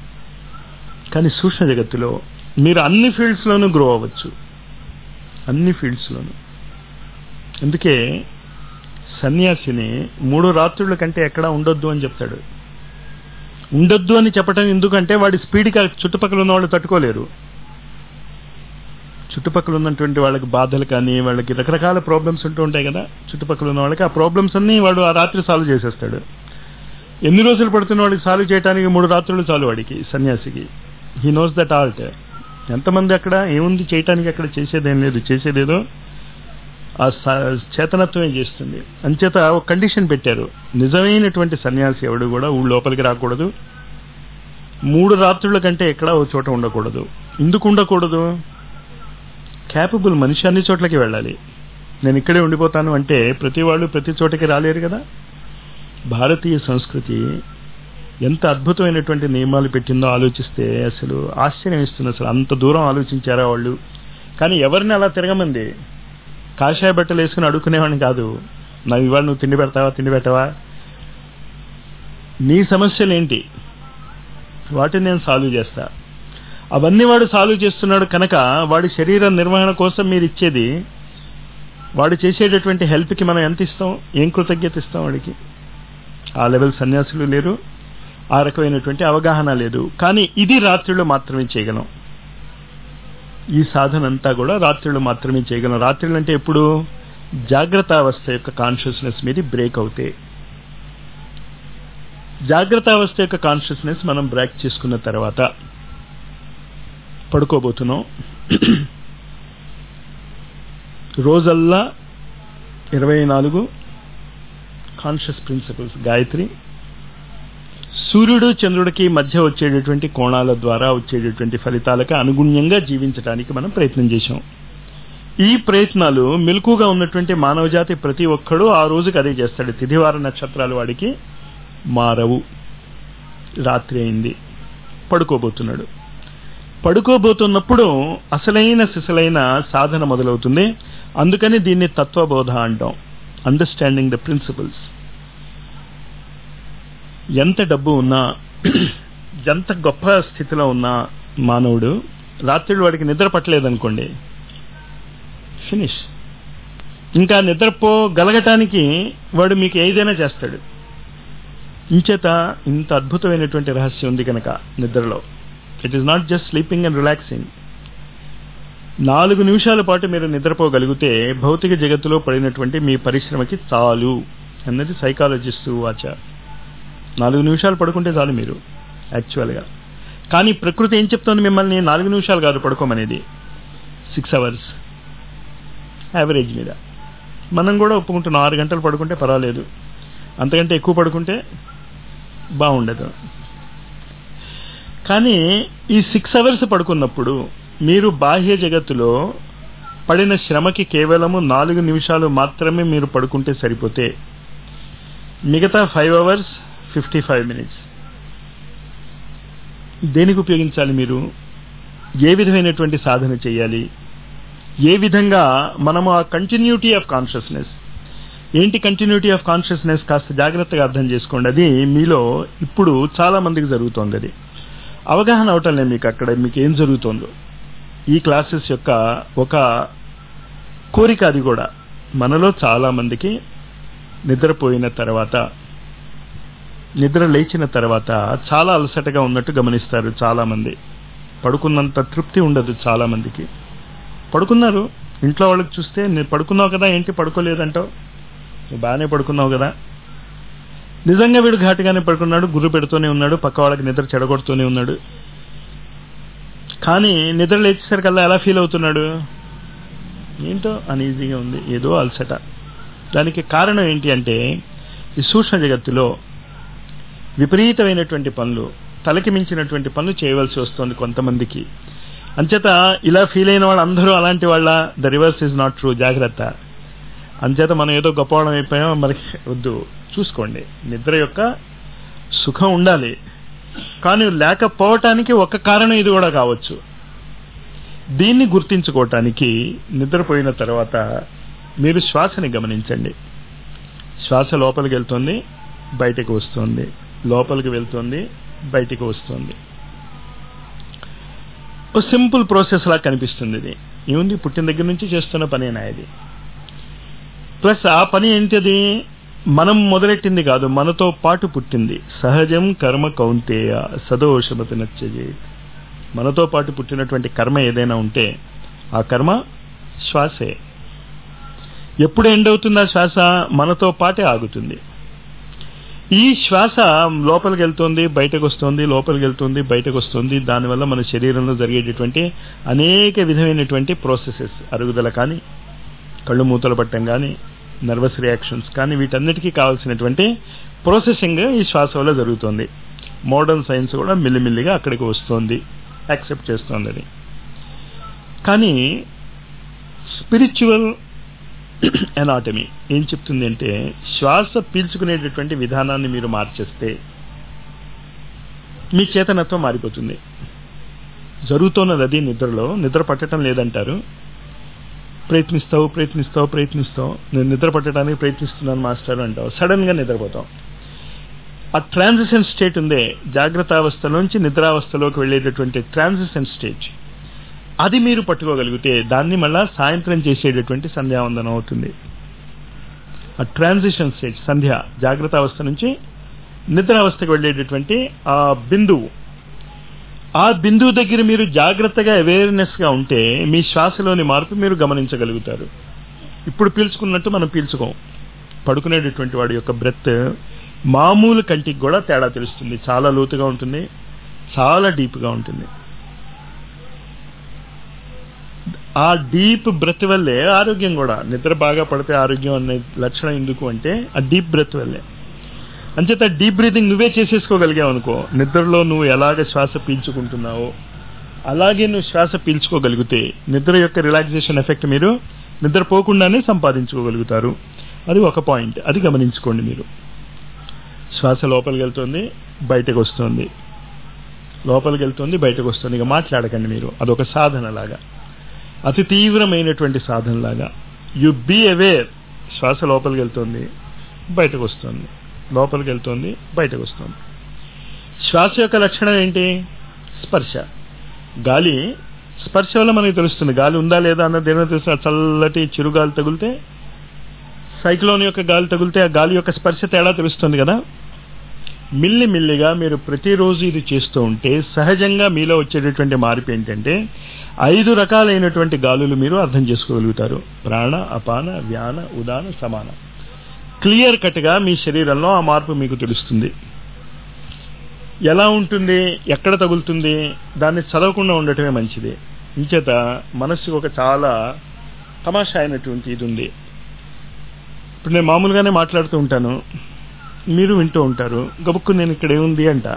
A: కానీ సూక్ష్మ జగత్తులో మీరు అన్ని ఫీల్డ్స్లోనూ గ్రో అవ్వచ్చు, అన్ని ఫీల్డ్స్లోనూ. అందుకే సన్యాసిని మూడు రాత్రుల కంటే ఎక్కడా ఉండొద్దు అని చెప్తాడు. ఉండొద్దు అని చెప్పటం ఎందుకంటే వాడి స్పీడ్కి చుట్టుపక్కల ఉన్న వాళ్ళు తట్టుకోలేరు. చుట్టుపక్కల ఉన్నటువంటి వాళ్ళకి బాధలు కానీ వాళ్ళకి రకరకాల ప్రాబ్లమ్స్ ఉంటూ ఉంటాయి కదా చుట్టుపక్కల ఉన్న వాళ్ళకి. ఆ ప్రాబ్లమ్స్ అన్నీ వాడు ఆ రాత్రి సాల్వ్ చేసేస్తాడు. ఎన్ని రోజులు పడుతున్న వాడికి సాల్వ్ చేయడానికి మూడు రాత్రులు చాలు వాడికి, సన్యాసికి. He knows that art. ఎంతమంది అక్కడ ఏముంది చేయటానికి, అక్కడ చేసేదేం లేదు, చేసేదేదో ఆ చేతనత్వమే చేస్తుంది. అంచేత ఒక కండిషన్ పెట్టారు, నిజమైనటువంటి సన్యాసి ఎవడు కూడా ఊళ్ళో లోపలికి రాకూడదు, మూడు రాత్రుల కంటే ఎక్కడా ఓ చోట ఉండకూడదు. ఎందుకు ఉండకూడదు? క్యాపబుల్ మనిషి అన్ని చోట్లకి వెళ్ళాలి. నేను ఇక్కడే ఉండిపోతాను అంటే ప్రతి వాళ్ళు ప్రతి చోటకి రాలేరు కదా. భారతీయ సంస్కృతి ఎంత అద్భుతమైనటువంటి నియమాలు పెట్టిందో ఆలోచిస్తే అసలు ఆశ్చర్యం ఇస్తుంది. అసలు అంత దూరం ఆలోచించారా వాళ్ళు? కానీ ఎవరిని అలా తిరగమంది, కాషాయ బట్టలు వేసుకుని అడుక్కునేవాడిని కాదు. నాకు ఇవాళ నువ్వు తిండి పెడతావా, తిండి పెట్టవా, నీ సమస్యలు ఏంటి, వాటిని నేను సాల్వ్ చేస్తా. అవన్నీ వాడు సాల్వ్ చేస్తున్నాడు కనుక వాడి శరీర నిర్వహణ కోసం మీరు ఇచ్చేది, వాడు చేసేటటువంటి హెల్ప్కి మనం ఎంత ఇస్తాం, ఏం కృతజ్ఞత ఇస్తాం వాడికి? ఆ లెవెల్ సన్యాసులు లేరు, ఆ రకమైనటువంటి అవగాహన లేదు. కానీ ఇది రాత్రిలో మాత్రమే చేయగలం. ఈ సాధన అంతా కూడా రాత్రిలో మాత్రమే చేయగలం. రాత్రిలో అంటే ఎప్పుడు? జాగ్రత్త అవస్థ యొక్క కాన్షియస్నెస్ మీద బ్రేక్ అవుతాయి. జాగ్రత్త అవస్థ యొక్క కాన్షియస్నెస్ మనం బ్రేక్ చేసుకున్న తర్వాత పడుకోబోతున్నాం. రోజల్లా ఇరవై నాలుగు కాన్షియస్ ప్రిన్సిపల్స్ గాయత్రి, సూర్యుడు చంద్రుడికి మధ్య వచ్చేటటువంటి కోణాల ద్వారా వచ్చేటటువంటి ఫలితాలకు అనుగుణ్యంగా జీవించడానికి మనం ప్రయత్నం చేశాం. ఈ ప్రయత్నాలు మెలకుగా ఉన్నటువంటి మానవజాతి ప్రతి ఒక్కడూ ఆ రోజుకి అదే చేస్తాడు. తిథివార నక్షత్రాలు వాడికి మారవు. రాత్రి అయింది, పడుకోబోతున్నాడు. పడుకోబోతున్నప్పుడు అసలైన సిసలైన సాధన మొదలవుతుంది. అందుకని దీన్ని తత్వబోధ అంటాం, అండర్స్టాండింగ్ ద ప్రిన్సిపల్స్. ఎంత డబ్బు ఉన్నా, ఎంత గొప్ప స్థితిలో ఉన్నా మానవుడు రాత్రులు వాడికి నిద్ర పట్టలేదనుకోండి, ఫినిష్. ఇంకా నిద్రపోగలగటానికి వాడు మీకు ఏదైనా చేస్తాడు. ఇంచేత ఇంత అద్భుతమైనటువంటి రహస్యం ఉంది కనుక నిద్రలో. It is not just sleeping and relaxing. నాలుగు నిమిషాల పాటు మీరు నిద్రపోగలిగితే భౌతిక జగత్తులో పడినటువంటి మీ పరిశ్రమకి చాలు అన్నది సైకాలజిస్టు వాచ. నాలుగు నిమిషాలు పడుకుంటే చాలు మీరు యాక్చువల్గా. కానీ ప్రకృతి ఏం చెప్తోంది మిమ్మల్ని? నాలుగు నిమిషాలు కాదు పడుకోమనేది, సిక్స్ అవర్స్ యావరేజ్ మీద. మనం కూడా ఒప్పుకుంటున్నాం, ఆరు గంటలు పడుకుంటే పర్వాలేదు, అంతకంటే ఎక్కువ పడుకుంటే బాగుండదు. కానీ ఈ సిక్స్ అవర్స్ పడుకున్నప్పుడు మీరు బాహ్య జగత్తులో పడిన శ్రమకి కేవలము నాలుగు నిమిషాలు మాత్రమే మీరు పడుకుంటే సరిపోతే మిగతా five hours fifty five minutes దేనికి ఉపయోగించాలి? మీరు ఏ విధమైనటువంటి సాధన చేయాలి? ఏ విధంగా మనము ఆ కంటిన్యూటీ ఆఫ్ కాన్షియస్నెస్, ఏంటి కంటిన్యూటీ ఆఫ్ కాన్షియస్నెస్ కాస్త జాగ్రత్తగా అర్థం చేసుకోండి. అది మీలో ఇప్పుడు చాలా మందికి జరుగుతోంది. అది అవగాహన అవటం లేదు మీకు అక్కడ మీకు ఏం జరుగుతుందో. ఈ క్లాసెస్ యొక్క ఒక కోరిక అది కూడా. మనలో చాలా మందికి నిద్రపోయిన తర్వాత, నిద్ర లేచిన తర్వాత చాలా అలసటగా ఉన్నట్టు గమనిస్తారు. చాలా మంది పడుకున్నంత తృప్తి ఉండదు. చాలా మందికి పడుకున్నారు, ఇంట్లో వాళ్ళకి చూస్తే నేను పడుకున్నావు కదా, ఏంటి పడుకోలేదంటావు, నువ్వు బాగానే పడుకున్నావు కదా. నిజంగా వీడు ఘాటుగానే పడుకున్నాడు, గుర్రు పెడుతూనే ఉన్నాడు, పక్క వాళ్ళకి నిద్ర చెడగొడుతూనే ఉన్నాడు. కానీ నిద్ర లేచేసరికల్లా ఎలా ఫీల్ అవుతున్నాడు? ఏంటో అనీజీగా ఉంది, ఏదో అలసట. దానికి కారణం ఏంటి అంటే ఈ సూక్ష్మ జగత్తులో విపరీతమైనటువంటి పనులు, తలకి మించినటువంటి పనులు చేయవలసి వస్తుంది కొంతమందికి. అంచేత ఇలా ఫీల్ అయిన వాళ్ళు అందరూ అలాంటి వాళ్ళ? The reverse is not true. జాగ్రత్త. అంచేత మనం ఏదో గొప్పవాళ్ళం అయిపోయాం మనకి వద్దు. చూసుకోండి, నిద్ర యొక్క సుఖం ఉండాలి, కానీ లేకపోవటానికి ఒక కారణం ఇది కూడా కావచ్చు. దీన్ని గుర్తించుకోవటానికి నిద్రపోయిన తర్వాత మీరు శ్వాసని గమనించండి. శ్వాస లోపలికి వెళ్తుంది, బయటకు వస్తుంది, లోపలికి వెళ్తుంది, బయటికి వస్తుంది. ఒక సింపుల్ ప్రాసెస్ లా కనిపిస్తుంది. ఇది ఏముంది, పుట్టిన దగ్గర నుంచి చేస్తున్న పనేనా ఇది. ప్లస్ ఆ పని ఏంటిది, మనం మొదలెట్టింది కాదు, మనతో పాటు పుట్టింది. సహజం కర్మ కౌంతేయ సదోషమతి నచ్చజే. మనతో పాటు పుట్టినటువంటి కర్మ ఏదైనా ఉంటే ఆ కర్మ శ్వాసే. ఎప్పుడు ఎండ్ అవుతుంది ఆ శ్వాస? మనతో పాటే ఆగుతుంది. ఈ శ్వాస లోపలికి వెళ్తుంది, బయటకు వస్తుంది, లోపలికి వెళ్తుంది, బయటకు వస్తుంది. దానివల్ల మన శరీరంలో జరిగేటటువంటి అనేక విధమైనటువంటి ప్రాసెసెస్, అరుగుదల కానీ, కళ్ళు మూతలు పట్టడం కానీ, నర్వస్ రియాక్షన్స్ కానీ, వీటన్నిటికీ కావాల్సినటువంటి ప్రాసెసింగ్ ఈ శ్వాస వల్ల జరుగుతుంది. మోడర్న్ సైన్స్ కూడా మిల్లిమిల్లిగా అక్కడికి వస్తుంది, యాక్సెప్ట్ చేస్తుంది అది. కానీ స్పిరిచువల్ ఎనాటమీ ఏం చెప్తుంది అంటే, శ్వాస పీల్చుకునేటటువంటి విధానాన్ని మీరు మార్చేస్తే మీ చేతనత్వం మారిపోతుంది. జరుగుతున్నది అది. నిద్రలో నిద్ర పట్టడం లేదంటారు, ప్రయత్నిస్తావు ప్రయత్నిస్తావు ప్రయత్నిస్తావు నేను నిద్ర పట్టడానికి ప్రయత్నిస్తున్నాను మాస్టర్ అంటావు, సడన్ గా నిద్రపోతావు. ఆ ట్రాన్సిషన్ స్టేట్ ఉందే, జాగ్రత్త అవస్థలోంచి నిద్రావస్థలోకి వెళ్ళేటటువంటి ట్రాన్సిషన్ స్టేట్, అది మీరు పట్టుకోగలిగితే దాన్ని మళ్ళా సాయంత్రం చేసేటటువంటి సంధ్యావందనం అవుతుంది. ఆ ట్రాన్సిషన్ స్టేట్ సంధ్య, జాగ్రత్త అవస్థ నుంచి నిద్రావస్థకు వెళ్ళేటటువంటి ఆ బిందువు, ఆ బిందువు దగ్గర మీరు జాగ్రత్తగా అవేర్నెస్ గా ఉంటే మీ శ్వాసలోని మార్పు మీరు గమనించగలుగుతారు. ఇప్పుడు పీల్చుకున్నట్టు మనం పీల్చుకోం. పడుకునేటటువంటి వాడి యొక్క బ్రెత్ మామూలు కంటికి కూడా తేడా తెలుస్తుంది. చాలా లోతుగా ఉంటుంది, చాలా డీప్గా ఉంటుంది. ఆ డీప్ బ్రెత్ వల్లే ఆరోగ్యం కూడా. నిద్ర బాగా పడితే ఆరోగ్యం అనే లక్షణం ఎందుకు అంటే ఆ డీప్ బ్రెత్ వల్లే. అంచేత డీప్ బ్రీతింగ్ నువ్వే చేసేసుకోగలిగావు అనుకో, నిద్రలో నువ్వు ఎలాగ శ్వాస పీల్చుకుంటున్నావో అలాగే నువ్వు శ్వాస పీల్చుకోగలిగితే నిద్ర యొక్క రిలాక్సేషన్ ఎఫెక్ట్ మీరు నిద్రపోకుండానే సంపాదించుకోగలుగుతారు. అది ఒక పాయింట్, అది గమనించుకోండి మీరు. శ్వాస లోపలికి వెళ్తుంది, బయటకు వస్తుంది, లోపలికి వెళ్తుంది, బయటకు వస్తుంది. ఇక మాట్లాడకండి మీరు, అదొక సాధన లాగా, అతి తీవ్రమైనటువంటి సాధనలాగా. You be aware. శ్వాస లోపలికి వెళ్తుంది, బయటకు వస్తుంది, లోపలికి వెళ్తుంది, బయటకు వస్తుంది. శ్వాస యొక్క లక్షణం ఏంటి? స్పర్శ. గాలి స్పర్శ వల్ల మనకి తెలుస్తుంది గాలి ఉందా లేదా అన్నది. ఏమైనా తెలుస్తుంది? చల్లటి చిరుగాలి తగిలితే, సైక్లోన్ యొక్క గాలి తగిలితే ఆ గాలి యొక్క స్పర్శ తేడా తెలుస్తుంది కదా. మిల్లి మిల్లిగా మీరు ప్రతిరోజు ఇది చేస్తూ ఉంటే సహజంగా మీలో వచ్చేటటువంటి మార్పు ఏంటంటే ఐదు రకాలైనటువంటి గాలులు మీరు అర్థం చేసుకోగలుగుతారు. ప్రాణ, అపాన, వ్యాన, ఉదాన, సమాన. క్లియర్ కట్ గా మీ శరీరంలో ఆ మార్పు మీకు తెలుస్తుంది. ఎలా ఉంటుంది, ఎక్కడ తగులుతుంది, దాన్ని చదవకుండా ఉండటమే మంచిది. ఇంచేత మనస్సుకు ఒక చాలా తమాషా అయినటువంటి ఇది ఉంది. ఇప్పుడు నేను మామూలుగానే మాట్లాడుతూ ఉంటాను, మీరు వింటూ ఉంటారు. గబుక్కు నేను ఇక్కడ ఏముంది అంట,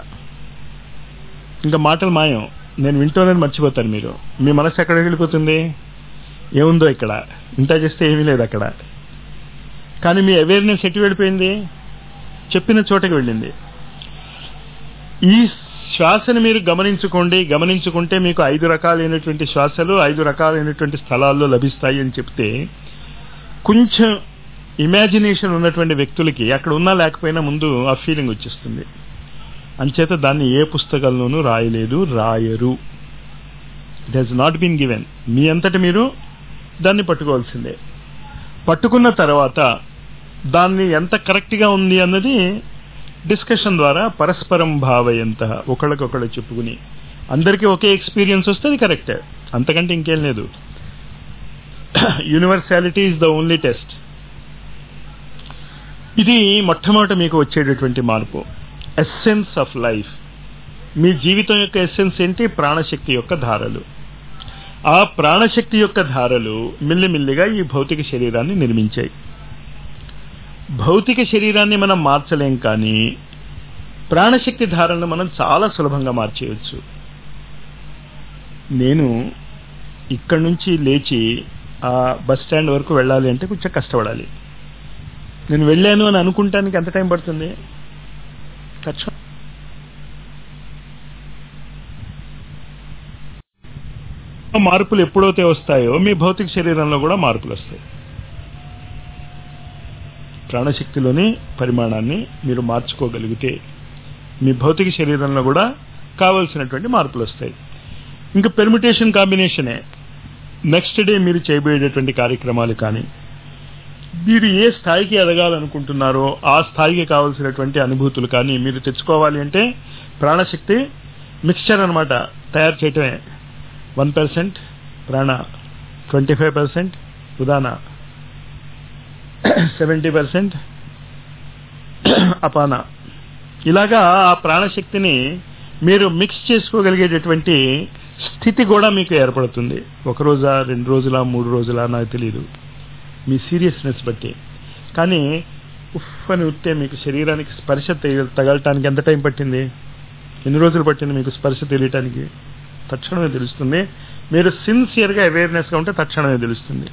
A: ఇంకా మాటలు మాయం, నేను వింటూనే మర్చిపోతాను. మీరు మీ మనసు ఎక్కడికి వెళ్ళిపోతుంది? ఏముందో ఇక్కడ, ఇంత చేస్తే ఏమీ లేదు అక్కడ. కానీ మీ అవేర్నెస్ ఎటు వెళ్ళిపోయింది? చెప్పిన చోటకి వెళ్ళింది. ఈ శ్వాసను మీరు గమనించుకోండి, గమనించుకుంటే మీకు ఐదు రకాలైనటువంటి శ్వాసలు ఐదు రకాలైనటువంటి స్థలాల్లో లభిస్తాయి అని చెప్తే కొంచెం ఇమాజినేషన్ ఉన్నటువంటి వ్యక్తులకి అక్కడ ఉన్నా లేకపోయినా ముందు ఆ ఫీలింగ్ వచ్చేస్తుంది. అంచేత దాన్ని ఏ పుస్తకాల్లోనూ రాయలేదు, రాయరు. It has not been given. మీ అంతటి మీరు దాన్ని పట్టుకోవాల్సిందే. పట్టుకున్న తర్వాత దాన్ని ఎంత కరెక్ట్గా ఉంది అన్నది డిస్కషన్ ద్వారా పరస్పరం భావయంత ఒకళ్ళకొకళ్ళు చెప్పుకుని అందరికీ ఒకే ఎక్స్పీరియన్స్ వస్తే అది కరెక్టే, అంతకంటే ఇంకేం లేదు. Universality is the only test. ఇది మొట్టమొదట మీకు వచ్చేటటువంటి మార్పు. Essence of life. మీ జీవితం యొక్క ఎస్సెన్స్ ఏంటి? ప్రాణశక్తి యొక్క ధారలు. ఆ ప్రాణశక్తి యొక్క ధారలు మిల్లిమిల్లిగా ఈ భౌతిక శరీరాన్ని నిర్మించాయి. భౌతిక శరీరాన్ని మనం మార్చలేం, కానీ ప్రాణశక్తి ధారలను మనం చాలా సులభంగా మార్చేయచ్చు. నేను ఇక్కడి నుంచి లేచి ఆ బస్ స్టాండ్ వరకు వెళ్ళాలి అంటే కొంచెం కష్టపడాలి. నేను వెళ్ళాను అని అనుకుంటానికి ఎంత టైం పడుతుంది? కష్టం. మార్పులు ఎప్పుడైతే వస్తాయో మీ భౌతిక శరీరంలో కూడా మార్పులు వస్తాయి. ప్రాణశక్తిలోని పరిమాణాన్ని మీరు మార్చుకోగలిగితే మీ భౌతిక శరీరంలో కూడా కావలసినటువంటి మార్పులు వస్తాయి. ఇంకా పెర్మిటేషన్ కాంబినేషనే. నెక్స్ట్ డే మీరు చేయబోయేటటువంటి కార్యక్రమాలు కానీ, మీరు ఏ స్థాయికి ఎదగాలనుకుంటున్నారో ఆ స్థాయికి కావలసినటువంటి అనుభూతులు కానీ మీరు తెచ్చుకోవాలి అంటే ప్రాణశక్తి మిక్స్చర్ అనమాట తయారు చేయటమే. వన్ పర్సెంట్ ప్రాణ, ట్వంటీ ఫైవ్ పర్సెంట్ ఉదాన, సెవెంటీ పర్సెంట్ అపాన. ఇలాగా ఆ ప్రాణశక్తిని మీరు మిక్స్ చేసుకోగలిగేటటువంటి స్థితి కూడా మీకు ఏర్పడుతుంది. ఒక రోజా, రెండు రోజుల, మూడు రోజుల నాకు తెలియదు, మీ సీరియస్నెస్ బట్టి. కానీ ఉఫ్ అని ఉట్టే మీకు శరీరానికి స్పర్శ తగలటానికి ఎంత టైం పట్టింది? ఎన్ని రోజులు పట్టింది మీకు స్పర్శ తెలియటానికి? తక్షణమే తెలుస్తుంది. మీరు సిన్సియర్గా అవేర్నెస్గా ఉంటే తక్షణమే తెలుస్తుంది.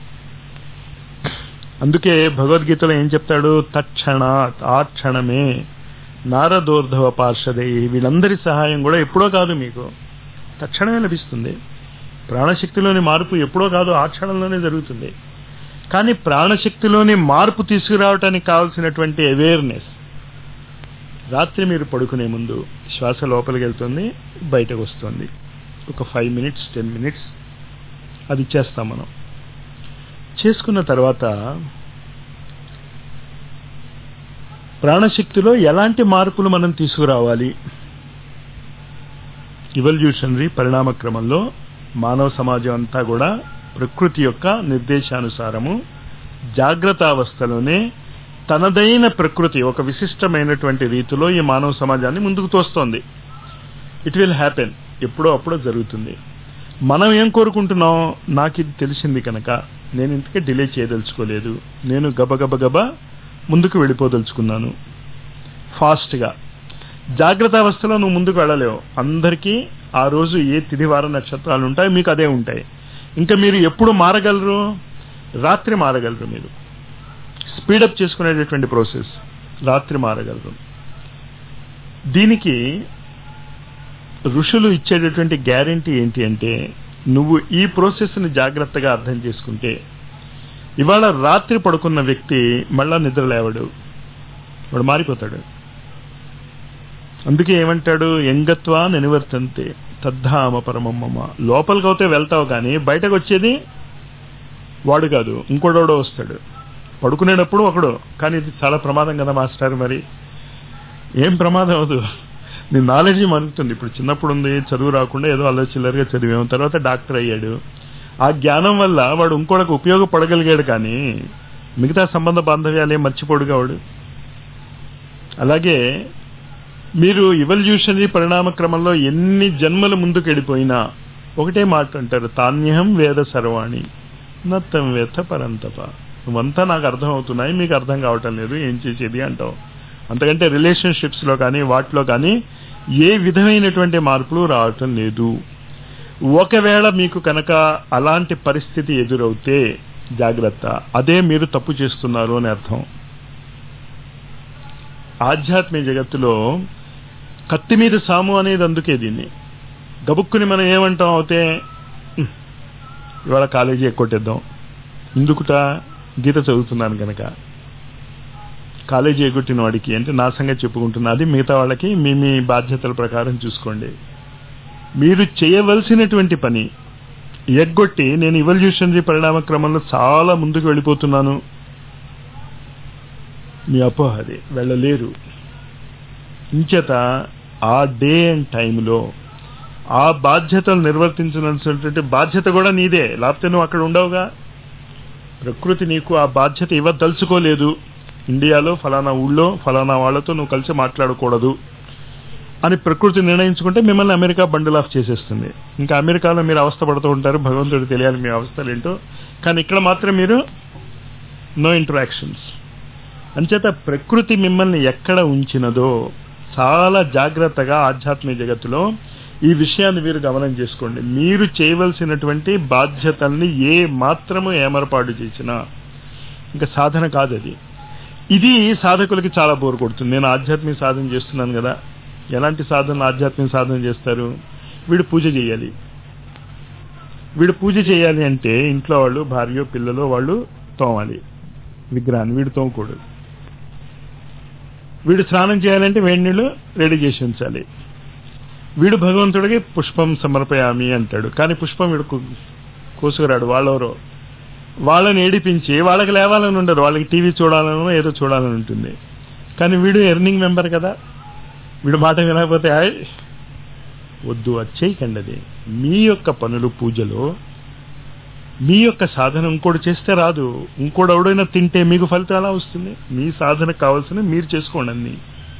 A: అందుకే భగవద్గీతలో ఏం చెప్తాడు? తక్షణాత్, ఆ క్షణమే. నారదోర్ధవ పార్షదై, వీళ్ళందరి సహాయం కూడా ఎప్పుడో కాదు, మీకు తక్షణమే లభిస్తుంది. ప్రాణశక్తిలోని మార్పు ఎప్పుడో కాదు, ఆ క్షణంలోనే జరుగుతుంది. కానీ ప్రాణశక్తిలోని మార్పు తీసుకురావటానికి కావాల్సినటువంటి అవేర్నెస్ రాత్రి మీరు పడుకునే ముందు శ్వాస లోపలికి వెళ్తుంది, బయటకు వస్తుంది. ఒక ఫైవ్ మినిట్స్ టెన్ మినిట్స్ అది చేస్తాం మనం. చేసుకున్న తర్వాత ప్రాణశక్తిలో ఎలాంటి మార్పులు మనం తీసుకురావాలి? ఇవల్యూషనరీ పరిణామ క్రమంలో మానవ సమాజం అంతా కూడా ప్రకృతి యొక్క నిర్దేశానుసారము జాగ్రత్త అవస్థలోనే తనదైన ప్రకృతి ఒక విశిష్టమైనటువంటి రీతిలో ఈ మానవ సమాజాన్ని ముందుకు తోస్తోంది. ఇట్ విల్ హ్యాపెన్, ఎప్పుడో అప్పుడో జరుగుతుంది. మనం ఏం కోరుకుంటున్నాం? నాకు ఇది తెలిసింది కనుక నేను ఇంతకే డిలే చేయదలుచుకోలేదు, నేను గబగబ గబ ముందుకు వెళ్ళిపోదలుచుకున్నాను ఫాస్ట్గా. జాగ్రత్త అవస్థలో నువ్వు ముందుకు వెళ్ళలేవు. అందరికీ ఆ రోజు ఏ తిథివార నక్షత్రాలు ఉంటాయి మీకు అదే ఉంటాయి. ఇంకా మీరు ఎప్పుడు మారగలరు? రాత్రి మారగలరు. మీరు స్పీడప్ చేసుకునేటటువంటి ప్రాసెస్ రాత్రి మారగలరు. దీనికి ఋషులు ఇచ్చేటటువంటి గ్యారెంటీ ఏంటి అంటే, నువ్వు ఈ ప్రాసెస్ని జాగ్రత్తగా అర్థం చేసుకుంటే ఇవాళ రాత్రి పడుకున్న వ్యక్తి మళ్ళా నిద్ర లేవడు, వాడు మారిపోతాడు. అందుకే ఏమంటాడు? ఎంగత్వా నినివర్తంతే తద్ధామ పరమమ్మ. లోపలికి అవుతే వెళ్తావు, కానీ బయటకు వచ్చేది వాడు కాదు, ఇంకోడోడో వస్తాడు. పడుకునేటప్పుడు ఒకడు, కానీ ఇది చాలా ప్రమాదం కదా మాస్టర్. మరి ఏం ప్రమాదం అవదు, నీ నాలెడ్జ్ మరుగుతుంది. ఇప్పుడు చిన్నప్పుడు ఉంది, చదువు రాకుండా ఏదో అల్ల చిల్లరగా చదివాము, తర్వాత డాక్టర్ అయ్యాడు. ఆ జ్ఞానం వల్ల వాడు ఇంకోటికి ఉపయోగపడగలిగాడు, కానీ మిగతా సంబంధ బాంధవ్యాలే మర్చిపోడుగా వాడు. అలాగే మీరు ఇవల్యూషనరీ పరిణామ క్రమంలో ఎన్ని జన్మల ముందుకు వెళ్ళిపోయినా ఒకటే మాట అంటారు, తాన్యహం వేద సర్వాణి నత్తం వేత్త పరంతప. నువ్వంతా నాకు అర్థం అవుతున్నాయి, మీకు అర్థం కావటం లేదు, ఏం చేసేది అంటావు. అంతకంటే రిలేషన్షిప్స్లో కానీ వాటిలో కానీ ఏ విధమైనటువంటి మార్పులు రావటం లేదు. ఒకవేళ మీకు కనుక అలాంటి పరిస్థితి ఎదురవుతే జాగ్రత్త, అదే మీరు తప్పు చేస్తున్నారు అని అర్థం. ఆధ్యాత్మిక జగత్తులో కత్తి మీద సాము అనేది అందుకే. దీన్ని గబుక్కుని మనం ఏమంటాం అవుతే, ఇవాళ కాలేజీ ఎక్కొట్టేద్దాం, ఎందుకుట గీత చదువుతున్నాను కనుక. కాలేజీ ఎగ్గొట్టిన వాడికి అంటే నా సంగతి చెప్పుకుంటున్నా, అది మిగతా వాళ్ళకి మీ మీ బాధ్యతల ప్రకారం చూసుకోండి. మీరు చేయవలసినటువంటి పని ఎగ్గొట్టి నేను ఇవల్యూషనరీ పరిణామ క్రమంలో చాలా ముందుకు వెళ్ళిపోతున్నాను, మీ అపోహ అది. వెళ్ళలేరు. ఇంచేత ఆ డే అండ్ టైంలో ఆ బాధ్యతలు నిర్వర్తించాల్సినటువంటి బాధ్యత కూడా నీదే, లేకపోతే నువ్వు అక్కడ ఉండవుగా. ప్రకృతి నీకు ఆ బాధ్యత ఇవ్వదలుచుకోలేదు. ఇండియాలో ఫలానా ఊళ్ళో ఫలానా వాళ్ళతో నువ్వు కలిసి మాట్లాడకూడదు అని ప్రకృతి నిర్ణయించుకుంటే మిమ్మల్ని అమెరికా బండిల్ ఆఫ్ చేసేస్తుంది. ఇంకా అమెరికాలో మీరు అవస్థ పడుతూ ఉంటారు, భగవంతుడు తెలియాలి మీ అవస్థలు ఏంటో. కానీ ఇక్కడ మాత్రం మీరు నో ఇంటరాక్షన్స్. అంచేత ప్రకృతి మిమ్మల్ని ఎక్కడ ఉంచినదో చాలా జాగ్రత్తగా ఆధ్యాత్మిక జగత్తులో ఈ విషయాన్ని మీరు గమనం చేసుకోండి. మీరు చేయవలసినటువంటి బాధ్యతల్ని ఏ మాత్రము ఏమరపాటు చేసినా ఇంకా సాధన కాదు అది. ఇది సాధకులకి చాలా బోరు కొడుతుంది. నేను ఆధ్యాత్మిక సాధన చేస్తున్నాను కదా, ఎలాంటి సాధన ఆధ్యాత్మిక సాధన చేస్తారు? వీడు పూజ చేయాలి, వీడు పూజ చేయాలి అంటే ఇంట్లో వాళ్ళు భార్య పిల్లలు వాళ్ళు తోమాలి విగ్రహాన్ని, వీడు తోమకూడదు. వీడు స్నానం చేయాలంటే వేడి నీళ్ళు రెడీ చేసి ఉంచాలి. వీడు భగవంతుడికి పుష్పం సమర్పయామి అంటాడు, కానీ పుష్పం వీడు కోసుకురాడు. వాళ్ళెవరో వాళ్ళని ఏడిపించి వాళ్ళకి లేవాలని ఉండదు, వాళ్ళకి టీవీ చూడాలనో ఏదో చూడాలని ఉంటుంది. కానీ వీడు ఎర్నింగ్ మెంబర్ కదా, వీడు మాట వినకపోతే వద్దు, అది చేయకండి. అది మీ యొక్క పనులు పూజలో మీ యొక్క సాధన ఇంకోటి చేస్తే రాదు. ఇంకోటి ఎవడైనా తింటే మీకు ఫలితం ఎలా వస్తుంది? మీ సాధనకు కావాల్సిన మీరు చేసుకోండి అన్ని,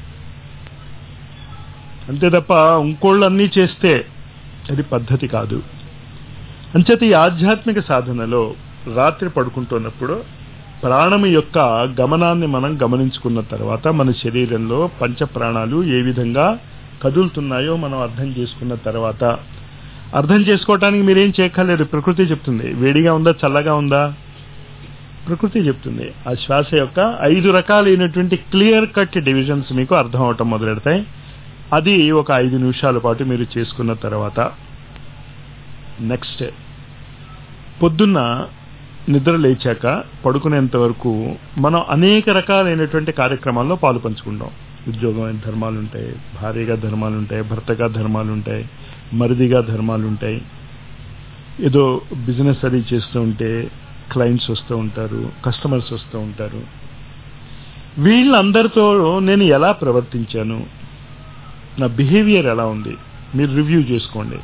A: అంతే తప్ప ఇంకోళ్ళు అన్నీ చేస్తే అది పద్ధతి కాదు. అంచేత ఈ ఆధ్యాత్మిక సాధనలో రాత్రి పడుకుంటున్నప్పుడు ప్రాణము యొక్క గమనాన్ని మనం గమనించుకున్న తర్వాత మన శరీరంలో పంచ ప్రాణాలు ఏ విధంగా కదులుతున్నాయో మనం అర్థం చేసుకున్న తర్వాత, అర్థం చేసుకోవటానికి మీరేం చేయక్కర్లేదు, ప్రకృతి చెప్తుంది. వేడిగా ఉందా చల్లగా ఉందా ప్రకృతి చెప్తుంది. ఆ శ్వాస యొక్క ఐదు రకాలైనటువంటి క్లియర్ కట్ డివిజన్స్ మీకు అర్థం అవటం మొదలెడతాయి. అది ఒక ఐదు నిమిషాల పాటు మీరు చేసుకున్న తర్వాత నెక్స్ట్ పొద్దున్న నిద్ర లేచాక పడుకునేంత వరకు మనం అనేక రకాలైనటువంటి కార్యక్రమాల్లో పాలు పంచుకుంటాం. ఉద్యోగమైన ధర్మాలు ఉంటాయి, భార్యగా ధర్మాలు ఉంటాయి, భర్తగా ధర్మాలు ఉంటాయి, మరిదిగా ధర్మాలు ఉంటాయి. ఏదో బిజినెస్ అది చేస్తూ ఉంటే క్లయింట్స్ వస్తూ ఉంటారు, కస్టమర్స్ వస్తూ ఉంటారు. వీళ్ళందరితో నేను ఎలా ప్రవర్తించాను, నా బిహేవియర్ ఎలా ఉంది మీరు రివ్యూ చేసుకోండి.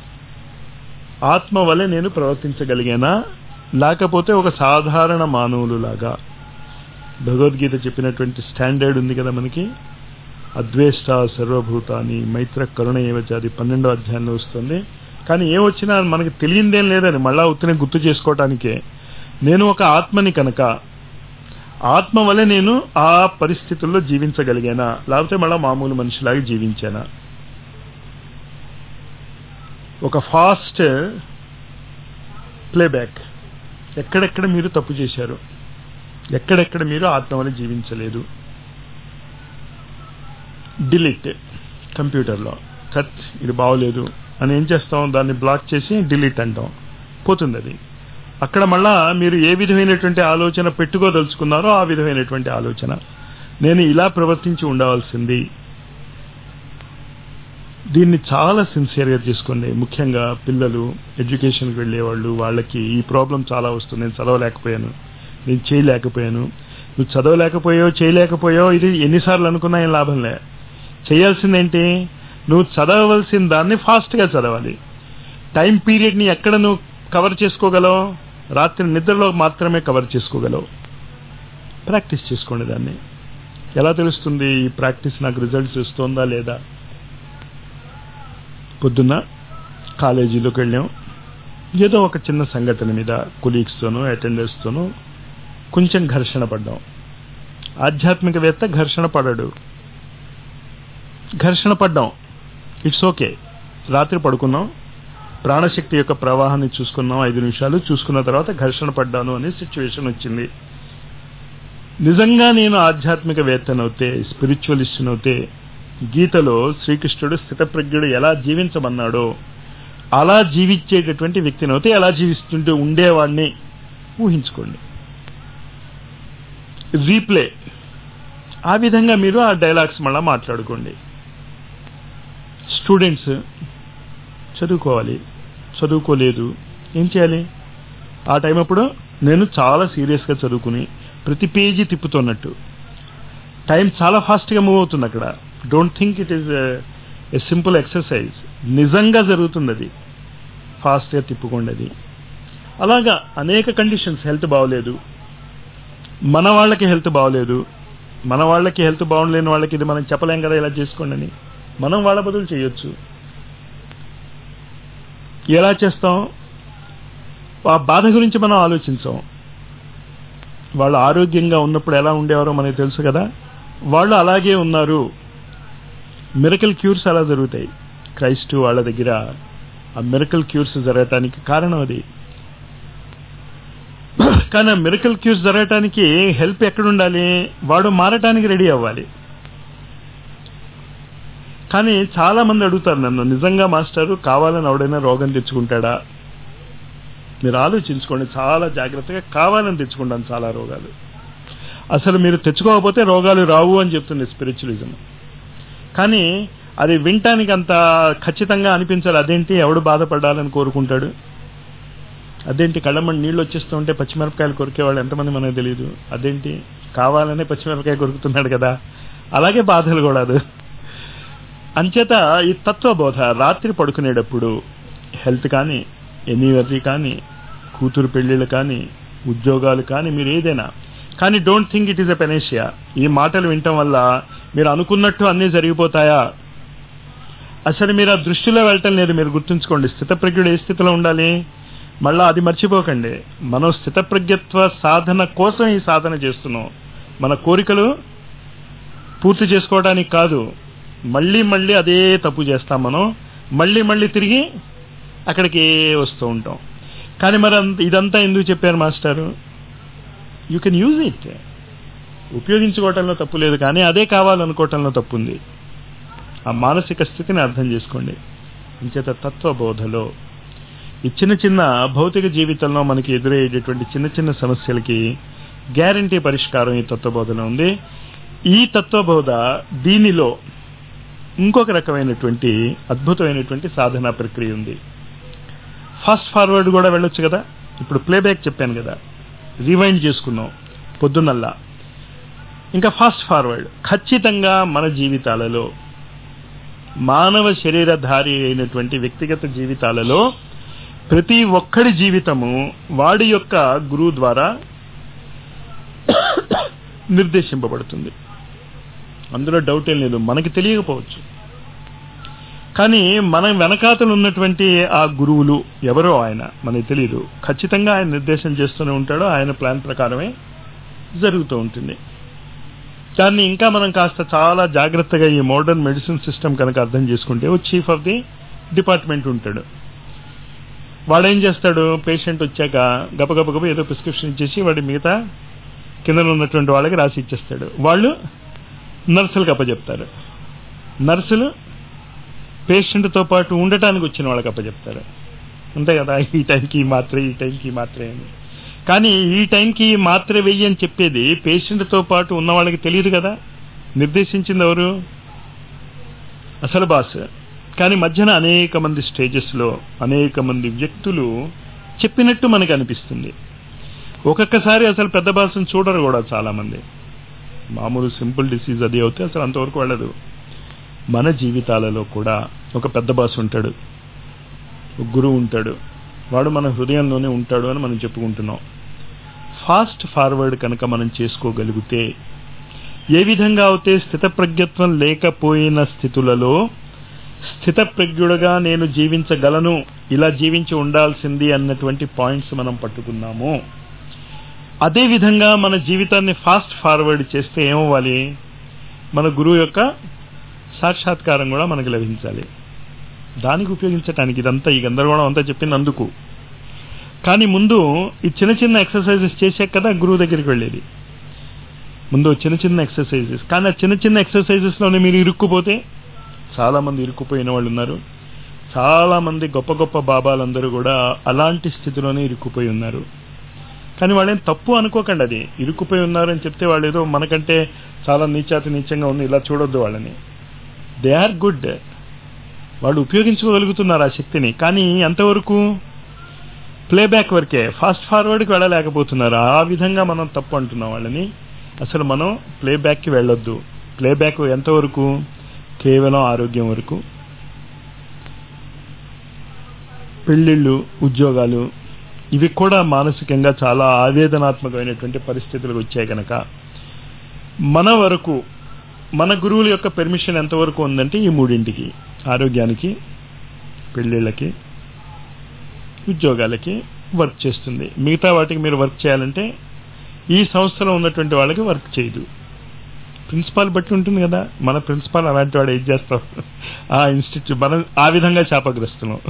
A: ఆత్మ వలె నేను ప్రవర్తించగలిగానా, లేకపోతే ఒక సాధారణ మానవులులాగా భగవద్గీత చెప్పినటువంటి స్టాండర్డ్ ఉంది కదా మనకి, అద్వేష్ట సర్వభూతాన్ని మైత్ర కరుణ ఏవచాది పన్నెండో అధ్యాయంలో వస్తుంది. కానీ ఏమొచ్చినా మనకి తెలియందేం లేదని మళ్ళా ఉత్తనే గుర్తు చేసుకోవటానికే. నేను ఒక ఆత్మని కనుక ఆత్మ వలె నేను ఆ పరిస్థితుల్లో జీవించగలిగానా, లేకపోతే మళ్ళా మామూలు మనిషిలాగా జీవించానా. ఒక ఫాస్ట్ ప్లేబ్యాక్, ఎక్కడెక్కడ మీరు తప్పు చేశారు, ఎక్కడెక్కడ మీరు ఆత్మ వలె జీవించలేదు. డిలీట్ కంప్యూటర్లో కట్, ఇది బాగోలేదు అని ఏం చేస్తాం, దాన్ని బ్లాక్ చేసి డిలీట్ అంటాం, పోతుంది అది. అక్కడ మళ్ళా మీరు ఏ విధమైనటువంటి ఆలోచన పెట్టుకోదలుచుకున్నారో ఆ విధమైనటువంటి ఆలోచన, నేను ఇలా ప్రవర్తించి ఉండవలసింది. దీన్ని చాలా సిన్సియర్గా తీసుకోండి. ముఖ్యంగా పిల్లలు ఎడ్యుకేషన్కి వెళ్ళేవాళ్ళు, వాళ్ళకి ఈ ప్రాబ్లం చాలా వస్తుంది. నేను చదవలేకపోయాను, నేను చేయలేకపోయాను. నువ్వు చదవలేకపోయావు చేయలేకపోయావు ఇది ఎన్నిసార్లు అనుకున్నా ఏం లాభం లే. చేయాల్సిందేంటి, నువ్వు చదవవలసిన దాన్ని ఫాస్ట్గా చదవాలి. టైం పీరియడ్ని ఎక్కడ నువ్వు కవర్ చేసుకోగలవు, రాత్రి నిద్రలో మాత్రమే కవర్ చేసుకోగలవు. ప్రాక్టీస్ చేసుకోండి. దాన్ని ఎలా తెలుస్తుంది ఈ ప్రాక్టీస్ నాకు రిజల్ట్స్ ఇస్తుందా లేదా? పొద్దున్న కాలేజీలోకి వెళ్ళాం, ఏదో ఒక చిన్న సంఘటన మీద కొలీగ్స్తోనూ అటెండర్స్తోనూ కొంచెం ఘర్షణ పడ్డాం. ఆధ్యాత్మికవేత్త ఘర్షణ పడడు, ఘర్షణ పడ్డాం, ఇట్స్ ఓకే. రాత్రి పడుకున్నాం, ప్రాణశక్తి యొక్క ప్రవాహాన్ని చూసుకున్నాం ఐదు నిమిషాలు, చూసుకున్న తర్వాత ఘర్షణ పడ్డాను అనే సిచ్యువేషన్ వచ్చింది. నిజంగా నేను ఆధ్యాత్మికవేత్తనవుతే, స్పిరిచువలిస్ట్నవుతే, గీతలో శ్రీకృష్ణుడు స్థితప్రజ్ఞుడు ఎలా జీవించమన్నాడో అలా జీవించేటటువంటి వ్యక్తినవుతే ఎలా జీవిస్తుంటే ఉండేవాడిని ఊహించుకోండి. రీప్లే ఆ విధంగా మీరు ఆ డైలాగ్స్ మళ్ళా మాట్లాడుకోండి. స్టూడెంట్స్ చదువుకోవాలి, చదువుకోలేదు, ఏం చేయాలి? ఆ టైం అప్పుడు నేను చాలా సీరియస్గా చదువుకుని ప్రతి పేజీ తిప్పుతున్నట్టు, టైం చాలా ఫాస్ట్గా మూవ్ అవుతుంది అక్కడ. Don't think it is a simple exercise, నిజంగా జరుగుతుంది అది. ఫాస్ట్గా తిప్పుకోండి అది. అలాగా అనేక కండిషన్స్, హెల్త్ బాగోలేదు, మన వాళ్ళకి హెల్త్ బాగోలేదు, మన వాళ్ళకి హెల్త్ బాగుండలేని వాళ్ళకి ఇది మనం చెప్పలేం కదా ఇలా చేసుకోండి అని, మనం వాళ్ళ బదులు చేయొచ్చు. ఎలా చేస్తాం? ఆ బాధ గురించి మనం ఆలోచించాం. వాళ్ళు ఆరోగ్యంగా ఉన్నప్పుడు ఎలా ఉండేవారో మనకు తెలుసు కదా, వాళ్ళు అలాగే ఉన్నారు. మిరకల్ క్యూర్స్ అలా జరుగుతాయి. క్రైస్ట్ వాళ్ళ దగ్గర ఆ మిరకల్ క్యూర్స్ జరగటానికి కారణం అది. కానీ ఆ మిరకల్ క్యూర్స్ జరగటానికి హెల్ప్ ఎక్కడుండాలి? వాడు మారటానికి రెడీ అవ్వాలి. కానీ చాలా మంది అడుగుతారు నన్ను, నిజంగా మాస్టారు కావాలని ఎవడైనా రోగం తెచ్చుకుంటాడా? మీరు ఆలోచించుకోండి చాలా జాగ్రత్తగా. కావాలని తెచ్చుకుంటాను చాలా రోగాలు. అసలు మీరు తెచ్చుకోకపోతే రోగాలు రావు అని చెప్తుంది స్పిరిచువలిజం. కానీ అది వినటానికి అంత ఖచ్చితంగా అనిపించాలి. అదేంటి ఎవడు బాధపడాలని కోరుకుంటాడు? అదేంటి కళ్ళమ్మని నీళ్ళు వచ్చేస్తూ ఉంటే పచ్చిమిరపకాయలు కొరికేవాళ్ళు ఎంతమంది మనకు తెలియదు? అదేంటి కావాలనే పచ్చిమిరపకాయ కొరుకుతున్నాడు కదా, అలాగే బాధలు కూడా. అది అంచేత ఈ తత్వబోధ రాత్రి పడుకునేటప్పుడు హెల్త్ కానీ, ఎనర్జీ కానీ, కూతురు పెళ్ళిళ్ళు కానీ, ఉద్యోగాలు కానీ, మీరు ఏదైనా కానీ don't think it is a panacea. ఈ మాటలు వినటం వల్ల మీరు అనుకున్నట్టు అన్నీ జరిగిపోతాయా? అసలు మీరు ఆ దృష్టిలో వెళ్ళటం లేదు. మీరు గుర్తుంచుకోండి, స్థితప్రజ్ఞుడు ఏ స్థితిలో ఉండాలి మళ్ళా అది మర్చిపోకండి. మనం స్థితప్రజ్ఞత్వ సాధన కోసం ఈ సాధన చేస్తున్నాం. మన కోరికలు పూర్తి చేసుకోవడానికి కాదు. మళ్ళీ మళ్ళీ అదే తప్పు చేస్తాం మనం, మళ్ళీ మళ్ళీ తిరిగి అక్కడికి వస్తూ ఉంటాం. కానీ మరి ఇదంతా ఎందుకు చెప్పారు మాస్టారు? You can use it. ఉపయోగించుకోవటంలో తప్పు లేదు, కానీ అదే కావాలనుకోవటంలో తప్పు ఉంది. ఆ మానసిక స్థితిని అర్థం చేసుకోండి. ఇంచేత తత్వబోధలో ఈ చిన్న చిన్న భౌతిక జీవితంలో మనకి ఎదురయ్యేటటువంటి చిన్న చిన్న సమస్యలకి గ్యారంటీ పరిష్కారం ఈ తత్వబోధలో ఉంది. ఈ తత్వబోధ దీనిలో ఇంకొక రకమైనటువంటి అద్భుతమైనటువంటి సాధనా ప్రక్రియ ఉంది. ఫాస్ట్ ఫార్వర్డ్ కూడా వెళ్ళొచ్చు కదా. ఇప్పుడు ప్లేబ్యాక్ చెప్పాను కదా, రివైండ్ చేసుకున్నాం పొద్దున్నల్లా. ఇంకా ఫాస్ట్ ఫార్వర్డ్ ఖచ్చితంగా మన జీవితాలలో, మానవ శరీరధారి అయినటువంటి వ్యక్తిగత జీవితాలలో ప్రతి ఒక్కడి జీవితము వాడి యొక్క గురువు ద్వారా నిర్దేశింపబడుతుంది. అందులో డౌట్ ఏం లేదు. మనకి తెలియకపోవచ్చు, కానీ మనం వెనకాతలు ఉన్నటువంటి ఆ గురువులు ఎవరో ఆయన మనకి తెలియదు. ఖచ్చితంగా ఆయన నిర్దేశం చేస్తూనే ఉంటాడో, ఆయన ప్లాన్ ప్రకారమే జరుగుతూ ఉంటుంది. దాన్ని ఇంకా మనం కాస్త చాలా జాగ్రత్తగా ఈ మోడర్న్ మెడిసిన్ సిస్టమ్ కనుక అర్థం చేసుకుంటే, ఓ చీఫ్ ఆఫ్ ది డిపార్ట్మెంట్ ఉంటాడు. వాడేం చేస్తాడు? పేషెంట్ వచ్చాక గబగబగబ ఏదో ప్రిస్క్రిప్షన్ ఇచ్చేసి వాడి మిగతా కింద ఉన్నటువంటి వాళ్ళకి రాసి ఇచ్చేస్తాడు. వాళ్ళు నర్సులకు అప్పచెప్తారు. నర్సులు పేషెంట్తో పాటు ఉండటానికి వచ్చిన వాళ్ళకి అప్పచెప్తారు. అంతే కదా, ఈ టైంకి ఈ మాత్రే, ఈ టైంకి ఈ మాత్రే అని. కానీ ఈ టైంకి ఈ మాత్ర వెయ్యి అని చెప్పేది పేషెంట్తో పాటు ఉన్న వాళ్ళకి తెలియదు కదా. నిర్దేశించింది ఎవరు? అసలు బాస్. కానీ మధ్యన అనేక మంది స్టేజెస్లో అనేక మంది వ్యక్తులు చెప్పినట్టు మనకు అనిపిస్తుంది. ఒక్కొక్కసారి అసలు పెద్ద బాసును చూడరు కూడా చాలా మంది. మామూలు సింపుల్ డిసీజ్ అది అవుతే అసలు అంతవరకు వెళ్ళదు. మన జీవితాలలో కూడా ఒక పెద్ద బాస్ ఉంటాడు, ఒక గురువు ఉంటాడు. వాడు మన హృదయంలోనే ఉంటాడు అని మనం చెప్పుకుంటున్నాం. ఫాస్ట్ ఫార్వర్డ్ కనుక మనం చేసుకోగలిగితే, ఏ విధంగా అయితే స్థితప్రజ్ఞత్వం లేకపోయిన స్థితులలో స్థితప్రజ్ఞుడుగా నేను జీవించగలను, ఇలా జీవించి ఉండాల్సింది అన్నటువంటి పాయింట్స్ మనం పట్టుకున్నాము. అదేవిధంగా మన జీవితాన్ని ఫాస్ట్ ఫార్వర్డ్ చేస్తే ఏమవ్వాలి? మన గురువు యొక్క సాక్షాత్కారం కూడా మనకు లభించాలి. దానికి ఉపయోగించడానికి ఇదంతా ఈ గందరగోళం అంతా చెప్పింది అందుకు. కానీ ముందు ఈ చిన్న చిన్న ఎక్సర్సైజెస్ చేసాక కదా గురువు దగ్గరికి వెళ్ళేది. ముందు చిన్న చిన్న ఎక్సర్సైజెస్, కానీ ఆ చిన్న చిన్న ఎక్సర్సైజెస్లోనే మీరు ఇరుక్కుపోతే, చాలామంది ఇరుక్కుపోయిన వాళ్ళు ఉన్నారు. చాలామంది గొప్ప గొప్ప బాబాలందరూ కూడా అలాంటి స్థితిలోనే ఇరుక్కుపోయి ఉన్నారు. కానీ వాళ్ళేం తప్పు అనుకోకండి, అది ఇరుక్కుపోయి ఉన్నారని చెప్తే వాళ్ళు ఏదో మనకంటే చాలా నీచాతి నీచంగా ఉంది ఇలా చూడొద్దు వాళ్ళని. దే ఆర్ గుడ్, వాళ్ళు ఉపయోగించుకోగలుగుతున్నారు ఆ శక్తిని. కానీ అంతవరకు ప్లేబ్యాక్ వరకే, ఫాస్ట్ ఫార్వర్డ్కి వెళ్ళలేకపోతున్నారు. ఆ విధంగా మనం తప్పు అంటున్నాం వాళ్ళని. అసలు మనం ప్లేబ్యాక్కి వెళ్ళొద్దు. ప్లేబ్యాక్ ఎంతవరకు? కేవలం ఆరోగ్యం వరకు. పెళ్ళిళ్ళు, ఉద్యోగాలు, ఇవి కూడా మానసికంగా చాలా ఆవేదనాత్మకమైనటువంటి పరిస్థితులకు వచ్చాయి కనుక మన వరకు మన గురువుల యొక్క పెర్మిషన్ ఎంతవరకు ఉందంటే ఈ మూడింటికి, ఆరోగ్యానికి, పెళ్ళిళ్ళకి, ఉద్యోగాలకి వర్క్ చేస్తుంది. మిగతా వాటికి మీరు వర్క్ చేయాలంటే ఈ సంస్థలో ఉన్నటువంటి వాళ్ళకి వర్క్ చేయదు. ప్రిన్సిపాల్ బట్టి ఉంటుంది కదా. మన ప్రిన్సిపాల్ అలాంటి వాడు ఏం చేస్తాం, ఆ ఇన్స్టిట్యూట్ మనం ఆ విధంగా శాపగ్రస్తున్నాం.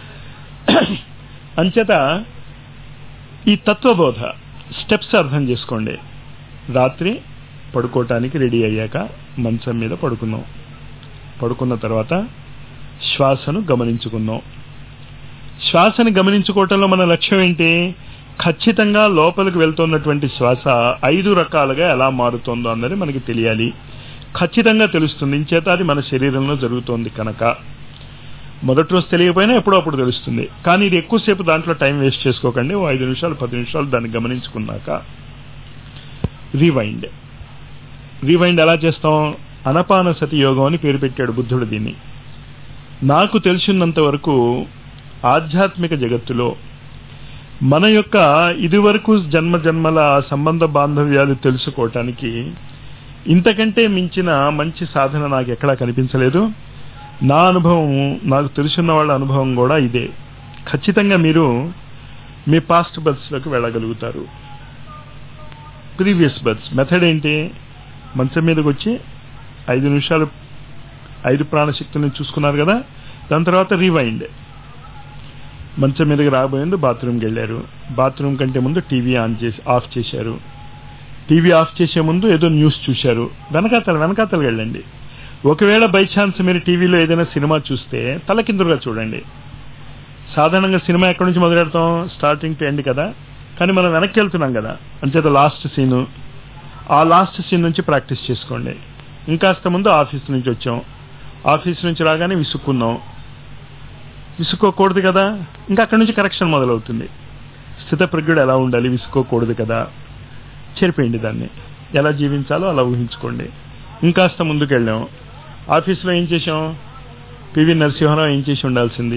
A: అంచేత ఈ తత్వబోధ స్టెప్స్ అర్థం చేసుకోండి. రాత్రి పడుకోవటానికి రెడీ అయ్యాక మంచం మీద పడుకున్నాం. పడుకున్న తర్వాత శ్వాసను గమనించుకున్నాం. శ్వాసను గమనించుకోవటంలో మన లక్ష్యం ఏంటి? ఖచ్చితంగా లోపలికి వెళ్తున్నటువంటి శ్వాస ఐదు రకాలుగా ఎలా మారుతుందో అన్నది మనకి తెలియాలి. ఖచ్చితంగా తెలుస్తుంది. ఇంచేత అది మన శరీరంలో జరుగుతోంది కనుక మొదటి రోజు తెలియకపోయినా ఎప్పుడో అప్పుడు తెలుస్తుంది. కానీ ఇది ఎక్కువసేపు దాంట్లో టైం వేస్ట్ చేసుకోకండి. ఓ ఐదు నిమిషాలు పది నిమిషాలు దాన్ని గమనించుకున్నాక రీవైండ్. రీవైండ్ ఎలా చేస్తాం? అనపానసతి యోగం అని పేరు పెట్టాడు బుద్ధుడు దీన్ని. నాకు తెలిసినంత వరకు ఆధ్యాత్మిక జగత్తులో మన యొక్క ఇదివరకు జన్మ జన్మల సంబంధ బాంధవ్యాలు తెలుసుకోవటానికి ఇంతకంటే మించిన మంచి సాధన నాకు ఎక్కడా కనిపించలేదు. నా అనుభవం, నాకు తెలుసున్న వాళ్ళ అనుభవం కూడా ఇదే. ఖచ్చితంగా మీరు మీ పాస్ట్ బర్త్స్లోకి వెళ్ళగలుగుతారు. ప్రీవియస్ బర్త్స్ మెథడ్ ఏంటి? మంచం మీదకి వచ్చి ఐదు నిమిషాలు ఐదు ప్రాణశక్తులను చూసుకున్నారు కదా, దాని తర్వాత రీవైండ్. మంచం మీదకి రాబోయింది, బాత్రూమ్కి వెళ్ళారు. బాత్రూమ్ కంటే ముందు టీవీ ఆన్ చేసి ఆఫ్ చేశారు. టీవీ ఆఫ్ చేసే ముందు ఏదో న్యూస్ చూశారు. వెనకాతలు వెనకాతలు వెళ్ళండి. ఒకవేళ బై ఛాన్స్ మీరు టీవీలో ఏదైనా సినిమా చూస్తే తలకిందులుగా చూడండి. సాధారణంగా సినిమా ఎక్కడి నుంచి మొదలెడతాం? స్టార్టింగ్ టు ఎండ్ కదా. కానీ మనం వెనక్కి వెళ్తున్నాం కదా, అంచేత లాస్ట్ సీను, ఆ లాస్ట్ సీన్ నుంచి ప్రాక్టీస్ చేసుకోండి. ఇంకాస్త ముందు ఆఫీస్ నుంచి వచ్చాం, ఆఫీస్ నుంచి రాగానే విసుక్కున్నాం, విసుక్కోకూడదు కదా, ఇంకా అక్కడి నుంచి కరెక్షన్ మొదలవుతుంది. స్థితప్రజ్ఞుడు ఎలా ఉండాలి, విసుక్కోకూడదు కదా, చెరిపేయండి దాన్ని. ఎలా జీవించాలో అలా ఊహించుకోండి. ఇంకాస్త ముందుకు వెళ్ళాం, ఆఫీస్లో ఏం చేసాం? పివి నరసింహారావు ఏం చేసి ఉండాల్సింది,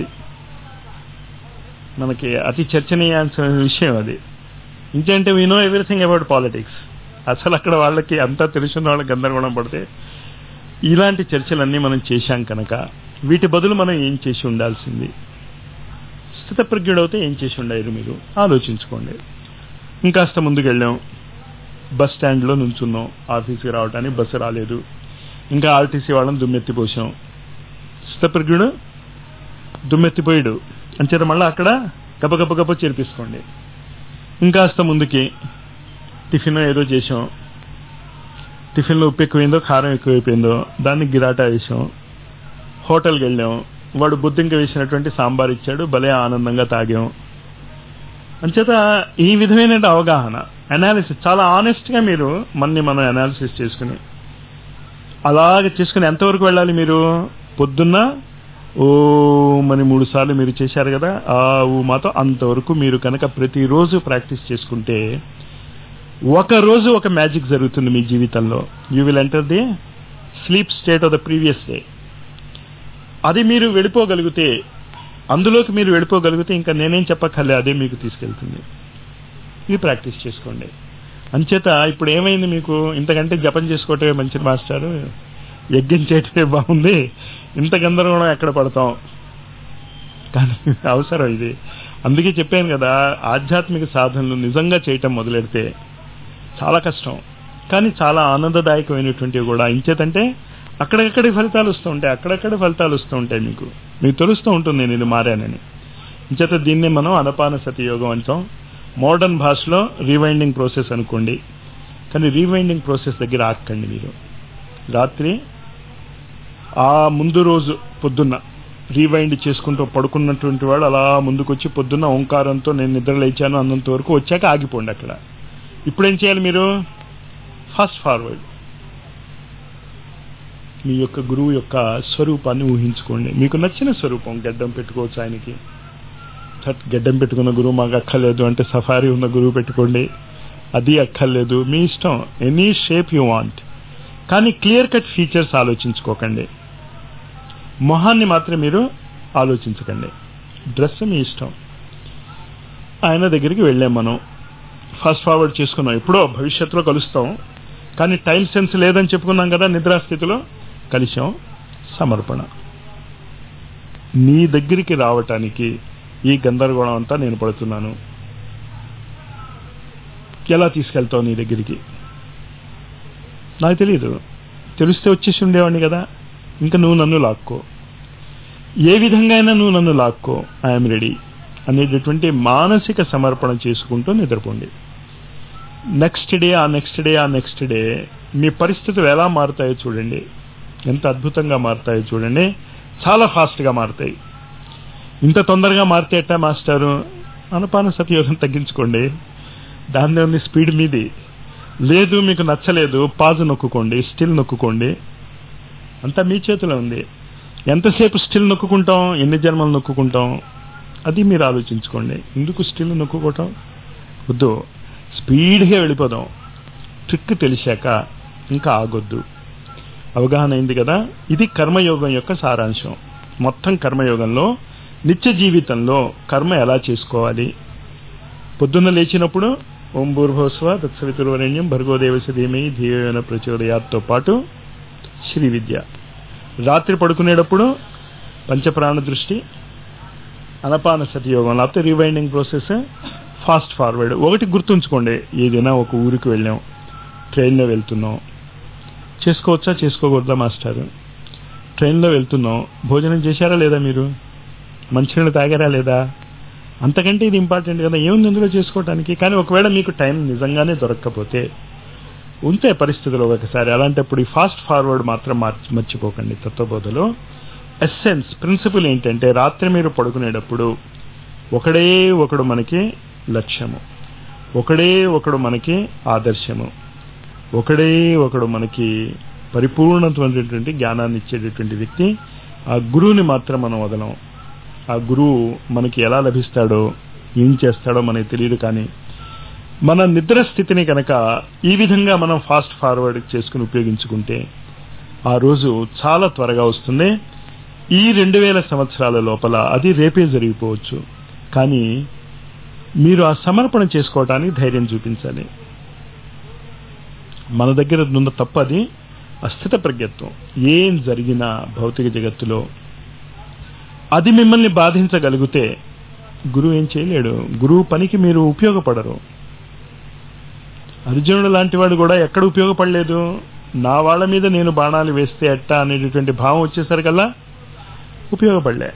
A: మనకి అతి చర్చనీయాంశమైన విషయం అది. ఇంకేంటే we know everything about politics. అసలు అక్కడ వాళ్ళకి అంతా తెలుసున్న వాళ్ళకి గందరగోళం పడితే ఇలాంటి చర్చలన్నీ మనం చేశాం కనుక వీటి బదులు మనం ఏం చేసి ఉండాల్సింది, స్థితప్రజ్ఞుడవుతే ఏం చేసి ఉండారు మీరు ఆలోచించుకోండి. ఇంకాస్త ముందుకు వెళ్ళాం, బస్ స్టాండ్లో నుంచున్నాం, ఆఫీస్కి రావడానికి బస్సు రాలేదు, ఇంకా ఆర్టీసీ వాళ్ళని దుమ్మెత్తిపోసాం. స్థితప్రజ్ఞుడు దుమ్మెత్తిపోయాడు అంచేత మళ్ళీ అక్కడ గబగబ గబ చేర్పించుకోండి. ఇంకాస్త ముందుకి టిఫిన్ ఏదో చేసాం, టిఫిన్లో ఉప్పు ఎక్కువైందో కారం ఎక్కువైపోయిందో దాన్ని గిరాటా వేసాం. హోటల్కి వెళ్ళాం, వాడు బుద్ధింక వేసినటువంటి సాంబార్ ఇచ్చాడు, భలే ఆనందంగా తాగాం. అంచేత ఈ విధమైన అవగాహన, అనాలిసిస్, చాలా ఆనెస్ట్గా మీరు మన్ని మనం అనాలిసిస్ చేసుకుని అలాగే చేసుకుని ఎంతవరకు వెళ్ళాలి మీరు? పొద్దున్న ఓ మరి మూడు సార్లు మీరు చేశారు కదా, ఆ ఊ మాతో అంతవరకు మీరు కనుక ప్రతిరోజు ప్రాక్టీస్ చేసుకుంటే ఒక రోజు ఒక మ్యాజిక్ జరుగుతుంది మీ జీవితంలో. You will enter the sleep state of the previous day. అది మీరు వెళ్ళిపోగలిగితే, అందులోకి మీరు వెళ్ళిపోగలిగితే ఇంకా నేనేం చెప్పక్కర్లే, అదే మీకు తీసుకెళ్తుంది. ఇది ప్రాక్టీస్ చేసుకోండి. అంచేత ఇప్పుడు ఏమైంది మీకు? ఇంతకంటే జపం చేసుకోవటమే మంచిది మాస్టారు, యజ్ఞం చేయటమే బాగుంది, ఇంత గందరగోళం ఎక్కడ పడతాం? కానీ అవసరం ఇది. అందుకే చెప్పాను కదా, ఆధ్యాత్మిక సాధనలు నిజంగా చేయటం మొదలెడితే చాలా కష్టం, కానీ చాలా ఆనందదాయకమైనటువంటివి కూడా. ఇంచేతంటే అక్కడెక్కడి ఫలితాలు వస్తూ ఉంటాయి, అక్కడెక్కడ ఫలితాలు వస్తూ ఉంటాయి మీకు. మీకు తెలుస్తూ ఉంటుంది నేను ఇది మారానని. ఇంచేత దీన్నే మనం అనపానసతి యోగం అంటాం. మోడర్న్ భాషలో రీవైండింగ్ ప్రాసెస్ అనుకోండి. కానీ రీవైండింగ్ ప్రాసెస్ దగ్గర ఆక్కండి మీరు. రాత్రి ఆ ముందు రోజు పొద్దున్న రీవైండ్ చేసుకుంటూ పడుకున్నటువంటి వాడు అలా ముందుకొచ్చి పొద్దున్న ఓంకారంతో నేను నిద్ర లేచాను అన్నంత వరకు వచ్చాక ఆగిపోండి అక్కడ. ఇప్పుడేం చేయాలి మీరు? ఫాస్ట్ ఫార్వర్డ్ మీ యొక్క గురువు యొక్క స్వరూపాన్ని ఊహించుకోండి. మీకు నచ్చిన స్వరూపం. గడ్డం పెట్టుకోవచ్చు ఆయనకి. గడ్డం పెట్టుకున్న గురువు మాకు అక్కర్లేదు అంటే సఫారీ ఉన్న గురువు పెట్టుకోండి, అది అక్కర్లేదు, మీ ఇష్టం. Any shape you want. కానీ క్లియర్ కట్ ఫీచర్స్ ఆలోచించుకోకండి. మొహాన్ని మాత్రం మీరు ఆలోచించకండి. డ్రెస్ మీ ఇష్టం. ఆయన దగ్గరికి వెళ్ళాం మనం, ఫాస్ట్ ఫార్వర్డ్ చేసుకున్నాం. ఎప్పుడో భవిష్యత్తులో కలుస్తాం, కానీ టైం సెన్స్ లేదని చెప్పుకున్నాం కదా, నిద్రాస్థితిలో కలిసాం. సమర్పణ. నీ దగ్గరికి రావటానికి ఈ గందరగోళం అంతా నేను పడుతున్నాను, ఎలా తీసుకెళ్తావు నీ దగ్గరికి? నాకు తెలియదు, తెలిస్తే వచ్చేసి ఉండేవాడిని కదా. ఇంకా నువ్వు నన్ను లాక్కో, ఏ విధంగా అయినా నువ్వు నన్ను లాక్కో, ఐఎమ్ రెడీ అనేటటువంటి మానసిక సమర్పణ చేసుకుంటూ నిద్రపోండి. నెక్స్ట్ డే ఆ నెక్స్ట్ డే ఆ నెక్స్ట్ డే మీ పరిస్థితులు ఎలా మారుతాయో చూడండి. ఎంత అద్భుతంగా మారుతాయో చూడండి. చాలా ఫాస్ట్గా మారుతాయి. ఇంత తొందరగా మారితే ఎట్టా మాస్టారు? అనపానసతి యోగం తగ్గించుకోండి. దాన్ని ఉంది, స్పీడ్ మీది. లేదు మీకు నచ్చలేదు, పాజ్ నొక్కుకోండి, స్టిల్ నొక్కుకోండి. అంతా మీ చేతిలో ఉంది. ఎంతసేపు స్టిల్ నొక్కుంటాం, ఎన్ని జన్మలు నొక్కుంటాం, అది మీరు ఆలోచించుకోండి. ఎందుకు స్టిల్ నొక్కుకోవటం? వద్దు, స్పీడ్గా వెళ్ళిపోదాం. ట్రిక్ తెలిసాక ఇంకా ఆగొద్దు. అవగాహన అయింది కదా. ఇది కర్మయోగం యొక్క సారాంశం. మొత్తం కర్మయోగంలో నిత్య జీవితంలో కర్మ ఎలా చేసుకోవాలి. పొద్దున్న లేచినప్పుడు ఓం భూర్భువస్సువః తత్సవితుర్వరేణ్యం భర్గోదేవస్య ధీమహి ధియో యో నః ప్రచోదయాత్తో పాటు శ్రీ విద్య. రాత్రి పడుకునేటప్పుడు పంచప్రాణ దృష్టి, అనపానసతి యోగం, లేకపోతే రివైండింగ్ ప్రాసెస్, ఫాస్ట్ ఫార్వర్డ్. ఒకటి గుర్తుంచుకోండి, ఏదైనా ఒక ఊరికి వెళ్ళాం, ట్రైన్లో వెళ్తున్నాం, చేసుకోవచ్చా చేసుకోకూడదా మాస్టారు? ట్రైన్లో వెళ్తున్నాం, భోజనం చేశారా లేదా, మీరు మంచినీళ్ళు తాగారా లేదా? అంతకంటే ఇది ఇంపార్టెంట్ కదా. ఏముంది ఇందులో చేసుకోవటానికి? కానీ ఒకవేళ మీకు టైం నిజంగానే దొరక్కపోతే ఉంటే పరిస్థితులు ఒకసారి, అలాంటప్పుడు ఈ ఫాస్ట్ ఫార్వర్డ్ మాత్రం మర్చిపోకండి. తత్వబోధలో ఎస్సెన్స్, ప్రిన్సిపల్ ఏంటంటే, రాత్రి మీరు పడుకునేటప్పుడు ఒకడే ఒకడు మనకి లక్ష్యము, ఒకడే ఒకడు మనకి ఆదర్శము, ఒకడే ఒకడు మనకి పరిపూర్ణమైనటువంటి జ్ఞానాన్ని ఇచ్చేటటువంటి వ్యక్తి. ఆ గురువుని మాత్రం మనం వదలం. ఆ గురువు మనకి ఎలా లభిస్తాడో, ఏం చేస్తాడో మనకి తెలియదు. కానీ మన నిద్ర స్థితిని కనుక ఈ విధంగా మనం ఫాస్ట్ ఫార్వర్డ్ చేసుకుని ఉపయోగించుకుంటే ఆ రోజు చాలా త్వరగా వస్తుంది. ఈ రెండు వేల సంవత్సరాల లోపల అది రేపే జరిగిపోవచ్చు. కానీ మీరు ఆ సమర్పణ చేసుకోవటానికి ధైర్యం చూపించాలి. మన దగ్గర ఉన్న తప్పు అది అస్థిత ప్రజ్ఞత్వం. ఏం జరిగినా భౌతిక జగత్తులో అది మిమ్మల్ని బాధించగలిగితే గురువు ఏం చేయలేడు. గురువు పనికి మీరు ఉపయోగపడరు. అర్జునుడు లాంటి వాడు కూడా ఎక్కడ ఉపయోగపడలేదు. నా వాళ్ళ మీద నేను బాణాలు వేస్తే ఎట్టా అనేటటువంటి భావం వచ్చేసరికల్లా ఉపయోగపడలే.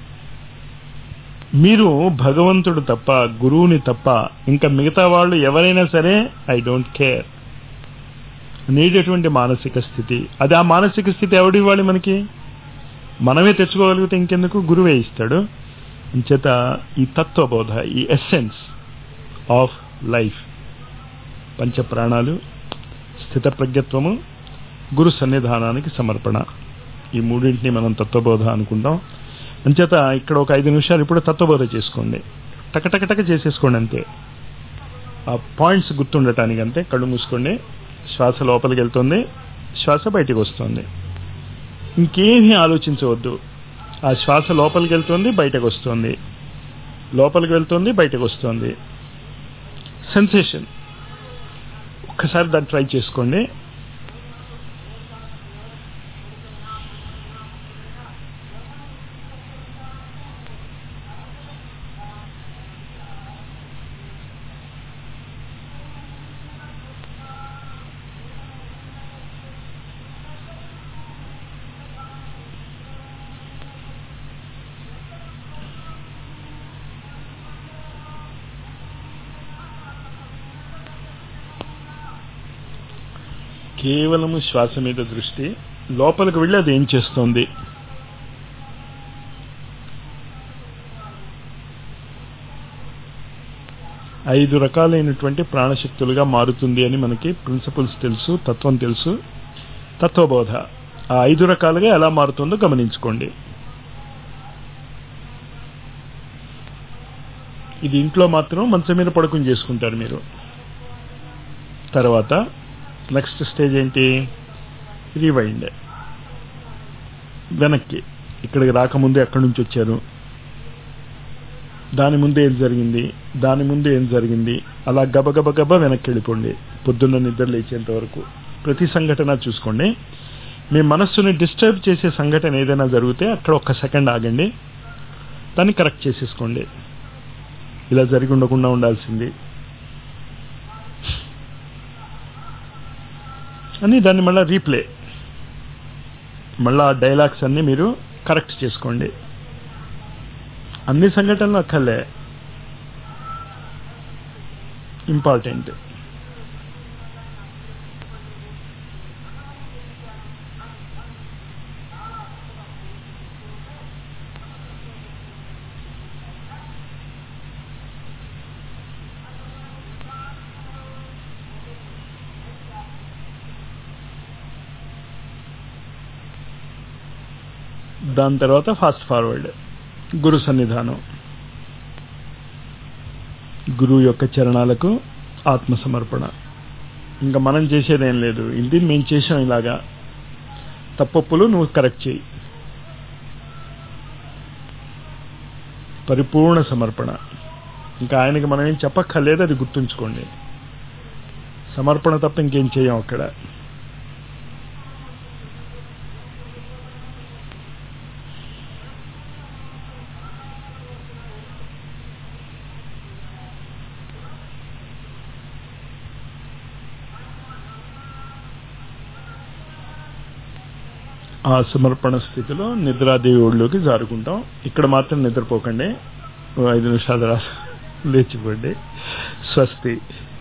A: మీరు భగవంతుడు తప్ప, గురువుని తప్ప ఇంకా మిగతా వాళ్ళు ఎవరైనా సరే ఐ డోంట్ కేర్ అనేటటువంటి మానసిక స్థితి. అది ఆ మానసిక స్థితి ఎవడు ఇవ్వాలి మనకి? మనమే తెచ్చుకోగలిగితే ఇంకెందుకు, గురువే ఇస్తాడు. అంచేత ఈ తత్వబోధ, ఈ ఎస్సెన్స్ ఆఫ్ లైఫ్, పంచప్రాణాలు, స్థిత ప్రజ్ఞత్వము, గురు సన్నిధానానికి సమర్పణ, ఈ మూడింటిని మనం తత్వబోధ అనుకుంటాం. అంచేత ఇక్కడ ఒక ఐదు నిమిషాలు ఇప్పుడు తత్వబోధ చేసుకోండి. టకటకటక చేసేసుకోండి అంతే. ఆ పాయింట్స్ గుర్తుండటానికి అంతే. కళ్ళు మూసుకోండి. శ్వాస లోపలికి వెళ్తుంది, శ్వాస బయటికి వస్తుంది. ఇంకేమీ ఆలోచించవద్దు. ఆ శ్వాస లోపలికి వెళ్తుంది, బయటకు వస్తుంది, లోపలికి వెళ్తుంది, బయటకు వస్తుంది. సెన్సేషన్ ఒక్కసారి దాన్ని ట్రై చేసుకోండి. కేవలము శ్వాస మీద దృష్టి. లోపలికి వెళ్ళి అది ఏం చేస్తోంది. ఐదు రకాలైనటువంటి ప్రాణశక్తులుగా మారుతుంది అని మనకి ప్రిన్సిపల్స్ తెలుసు, తత్వం తెలుసు, తత్వబోధ. ఆ ఐదు రకాలుగా ఎలా మారుతుందో గమనించుకోండి. ఇది ఇంట్లో మాత్రం మంచం మీద పడుకుని చేసుకుంటారు మీరు. తర్వాత నెక్స్ట్ స్టేజ్ ఏంటి? రివైండ్. వెనక్కి, ఇక్కడికి రాకముందు ఎక్కడి నుంచి వచ్చారు, దాని ముందు ఏం జరిగింది, దాని ముందు ఏం జరిగింది, అలా గబగబ గబ వెనక్కి వెళ్ళిపోండి పొద్దున్న నిద్ర లేచేంత వరకు. ప్రతి సంఘటన చూసుకోండి. మీ మనస్సుని డిస్టర్బ్ చేసే సంఘటన ఏదైనా జరిగితే అక్కడ ఒక్క సెకండ్ ఆగండి, దాన్ని కరెక్ట్ చేసేసుకోండి. ఇలా జరిగి ఉండకుండా ఉండాల్సింది అని దాన్ని మళ్ళీ రీప్లే, మళ్ళీ ఆ డైలాగ్స్ అన్ని మీరు కరెక్ట్ చేసుకోండి. అన్ని సంఘటనలు అక్కర్లే, ఇంపార్టెంట్. దాని తర్వాత ఫాస్ట్ ఫార్వర్డ్, గురు సన్నిధానం, గురువు యొక్క చరణాలకు ఆత్మసమర్పణ. ఇంకా మనం చేసేదేం లేదు, ఇది మేము చేసాం, ఇలాగా తప్పప్పులు నువ్వు కరెక్ట్ చేయి. పరిపూర్ణ సమర్పణ. ఇంకా ఆయనకి మనం ఏం చెప్పక్కర్లేదు, అది గుర్తుంచుకోండి. సమర్పణ తప్ప ఇంకేం చేయం అక్కడ. ఆ సమర్పణ స్థితిలో నిద్రాదేవి ఒళ్ళోకి జారుకుంటాం. ఇక్కడ మాత్రం నిద్రపోకండి, ఐదు నిమిషాలు రా లేచిపోండి. స్వస్తి.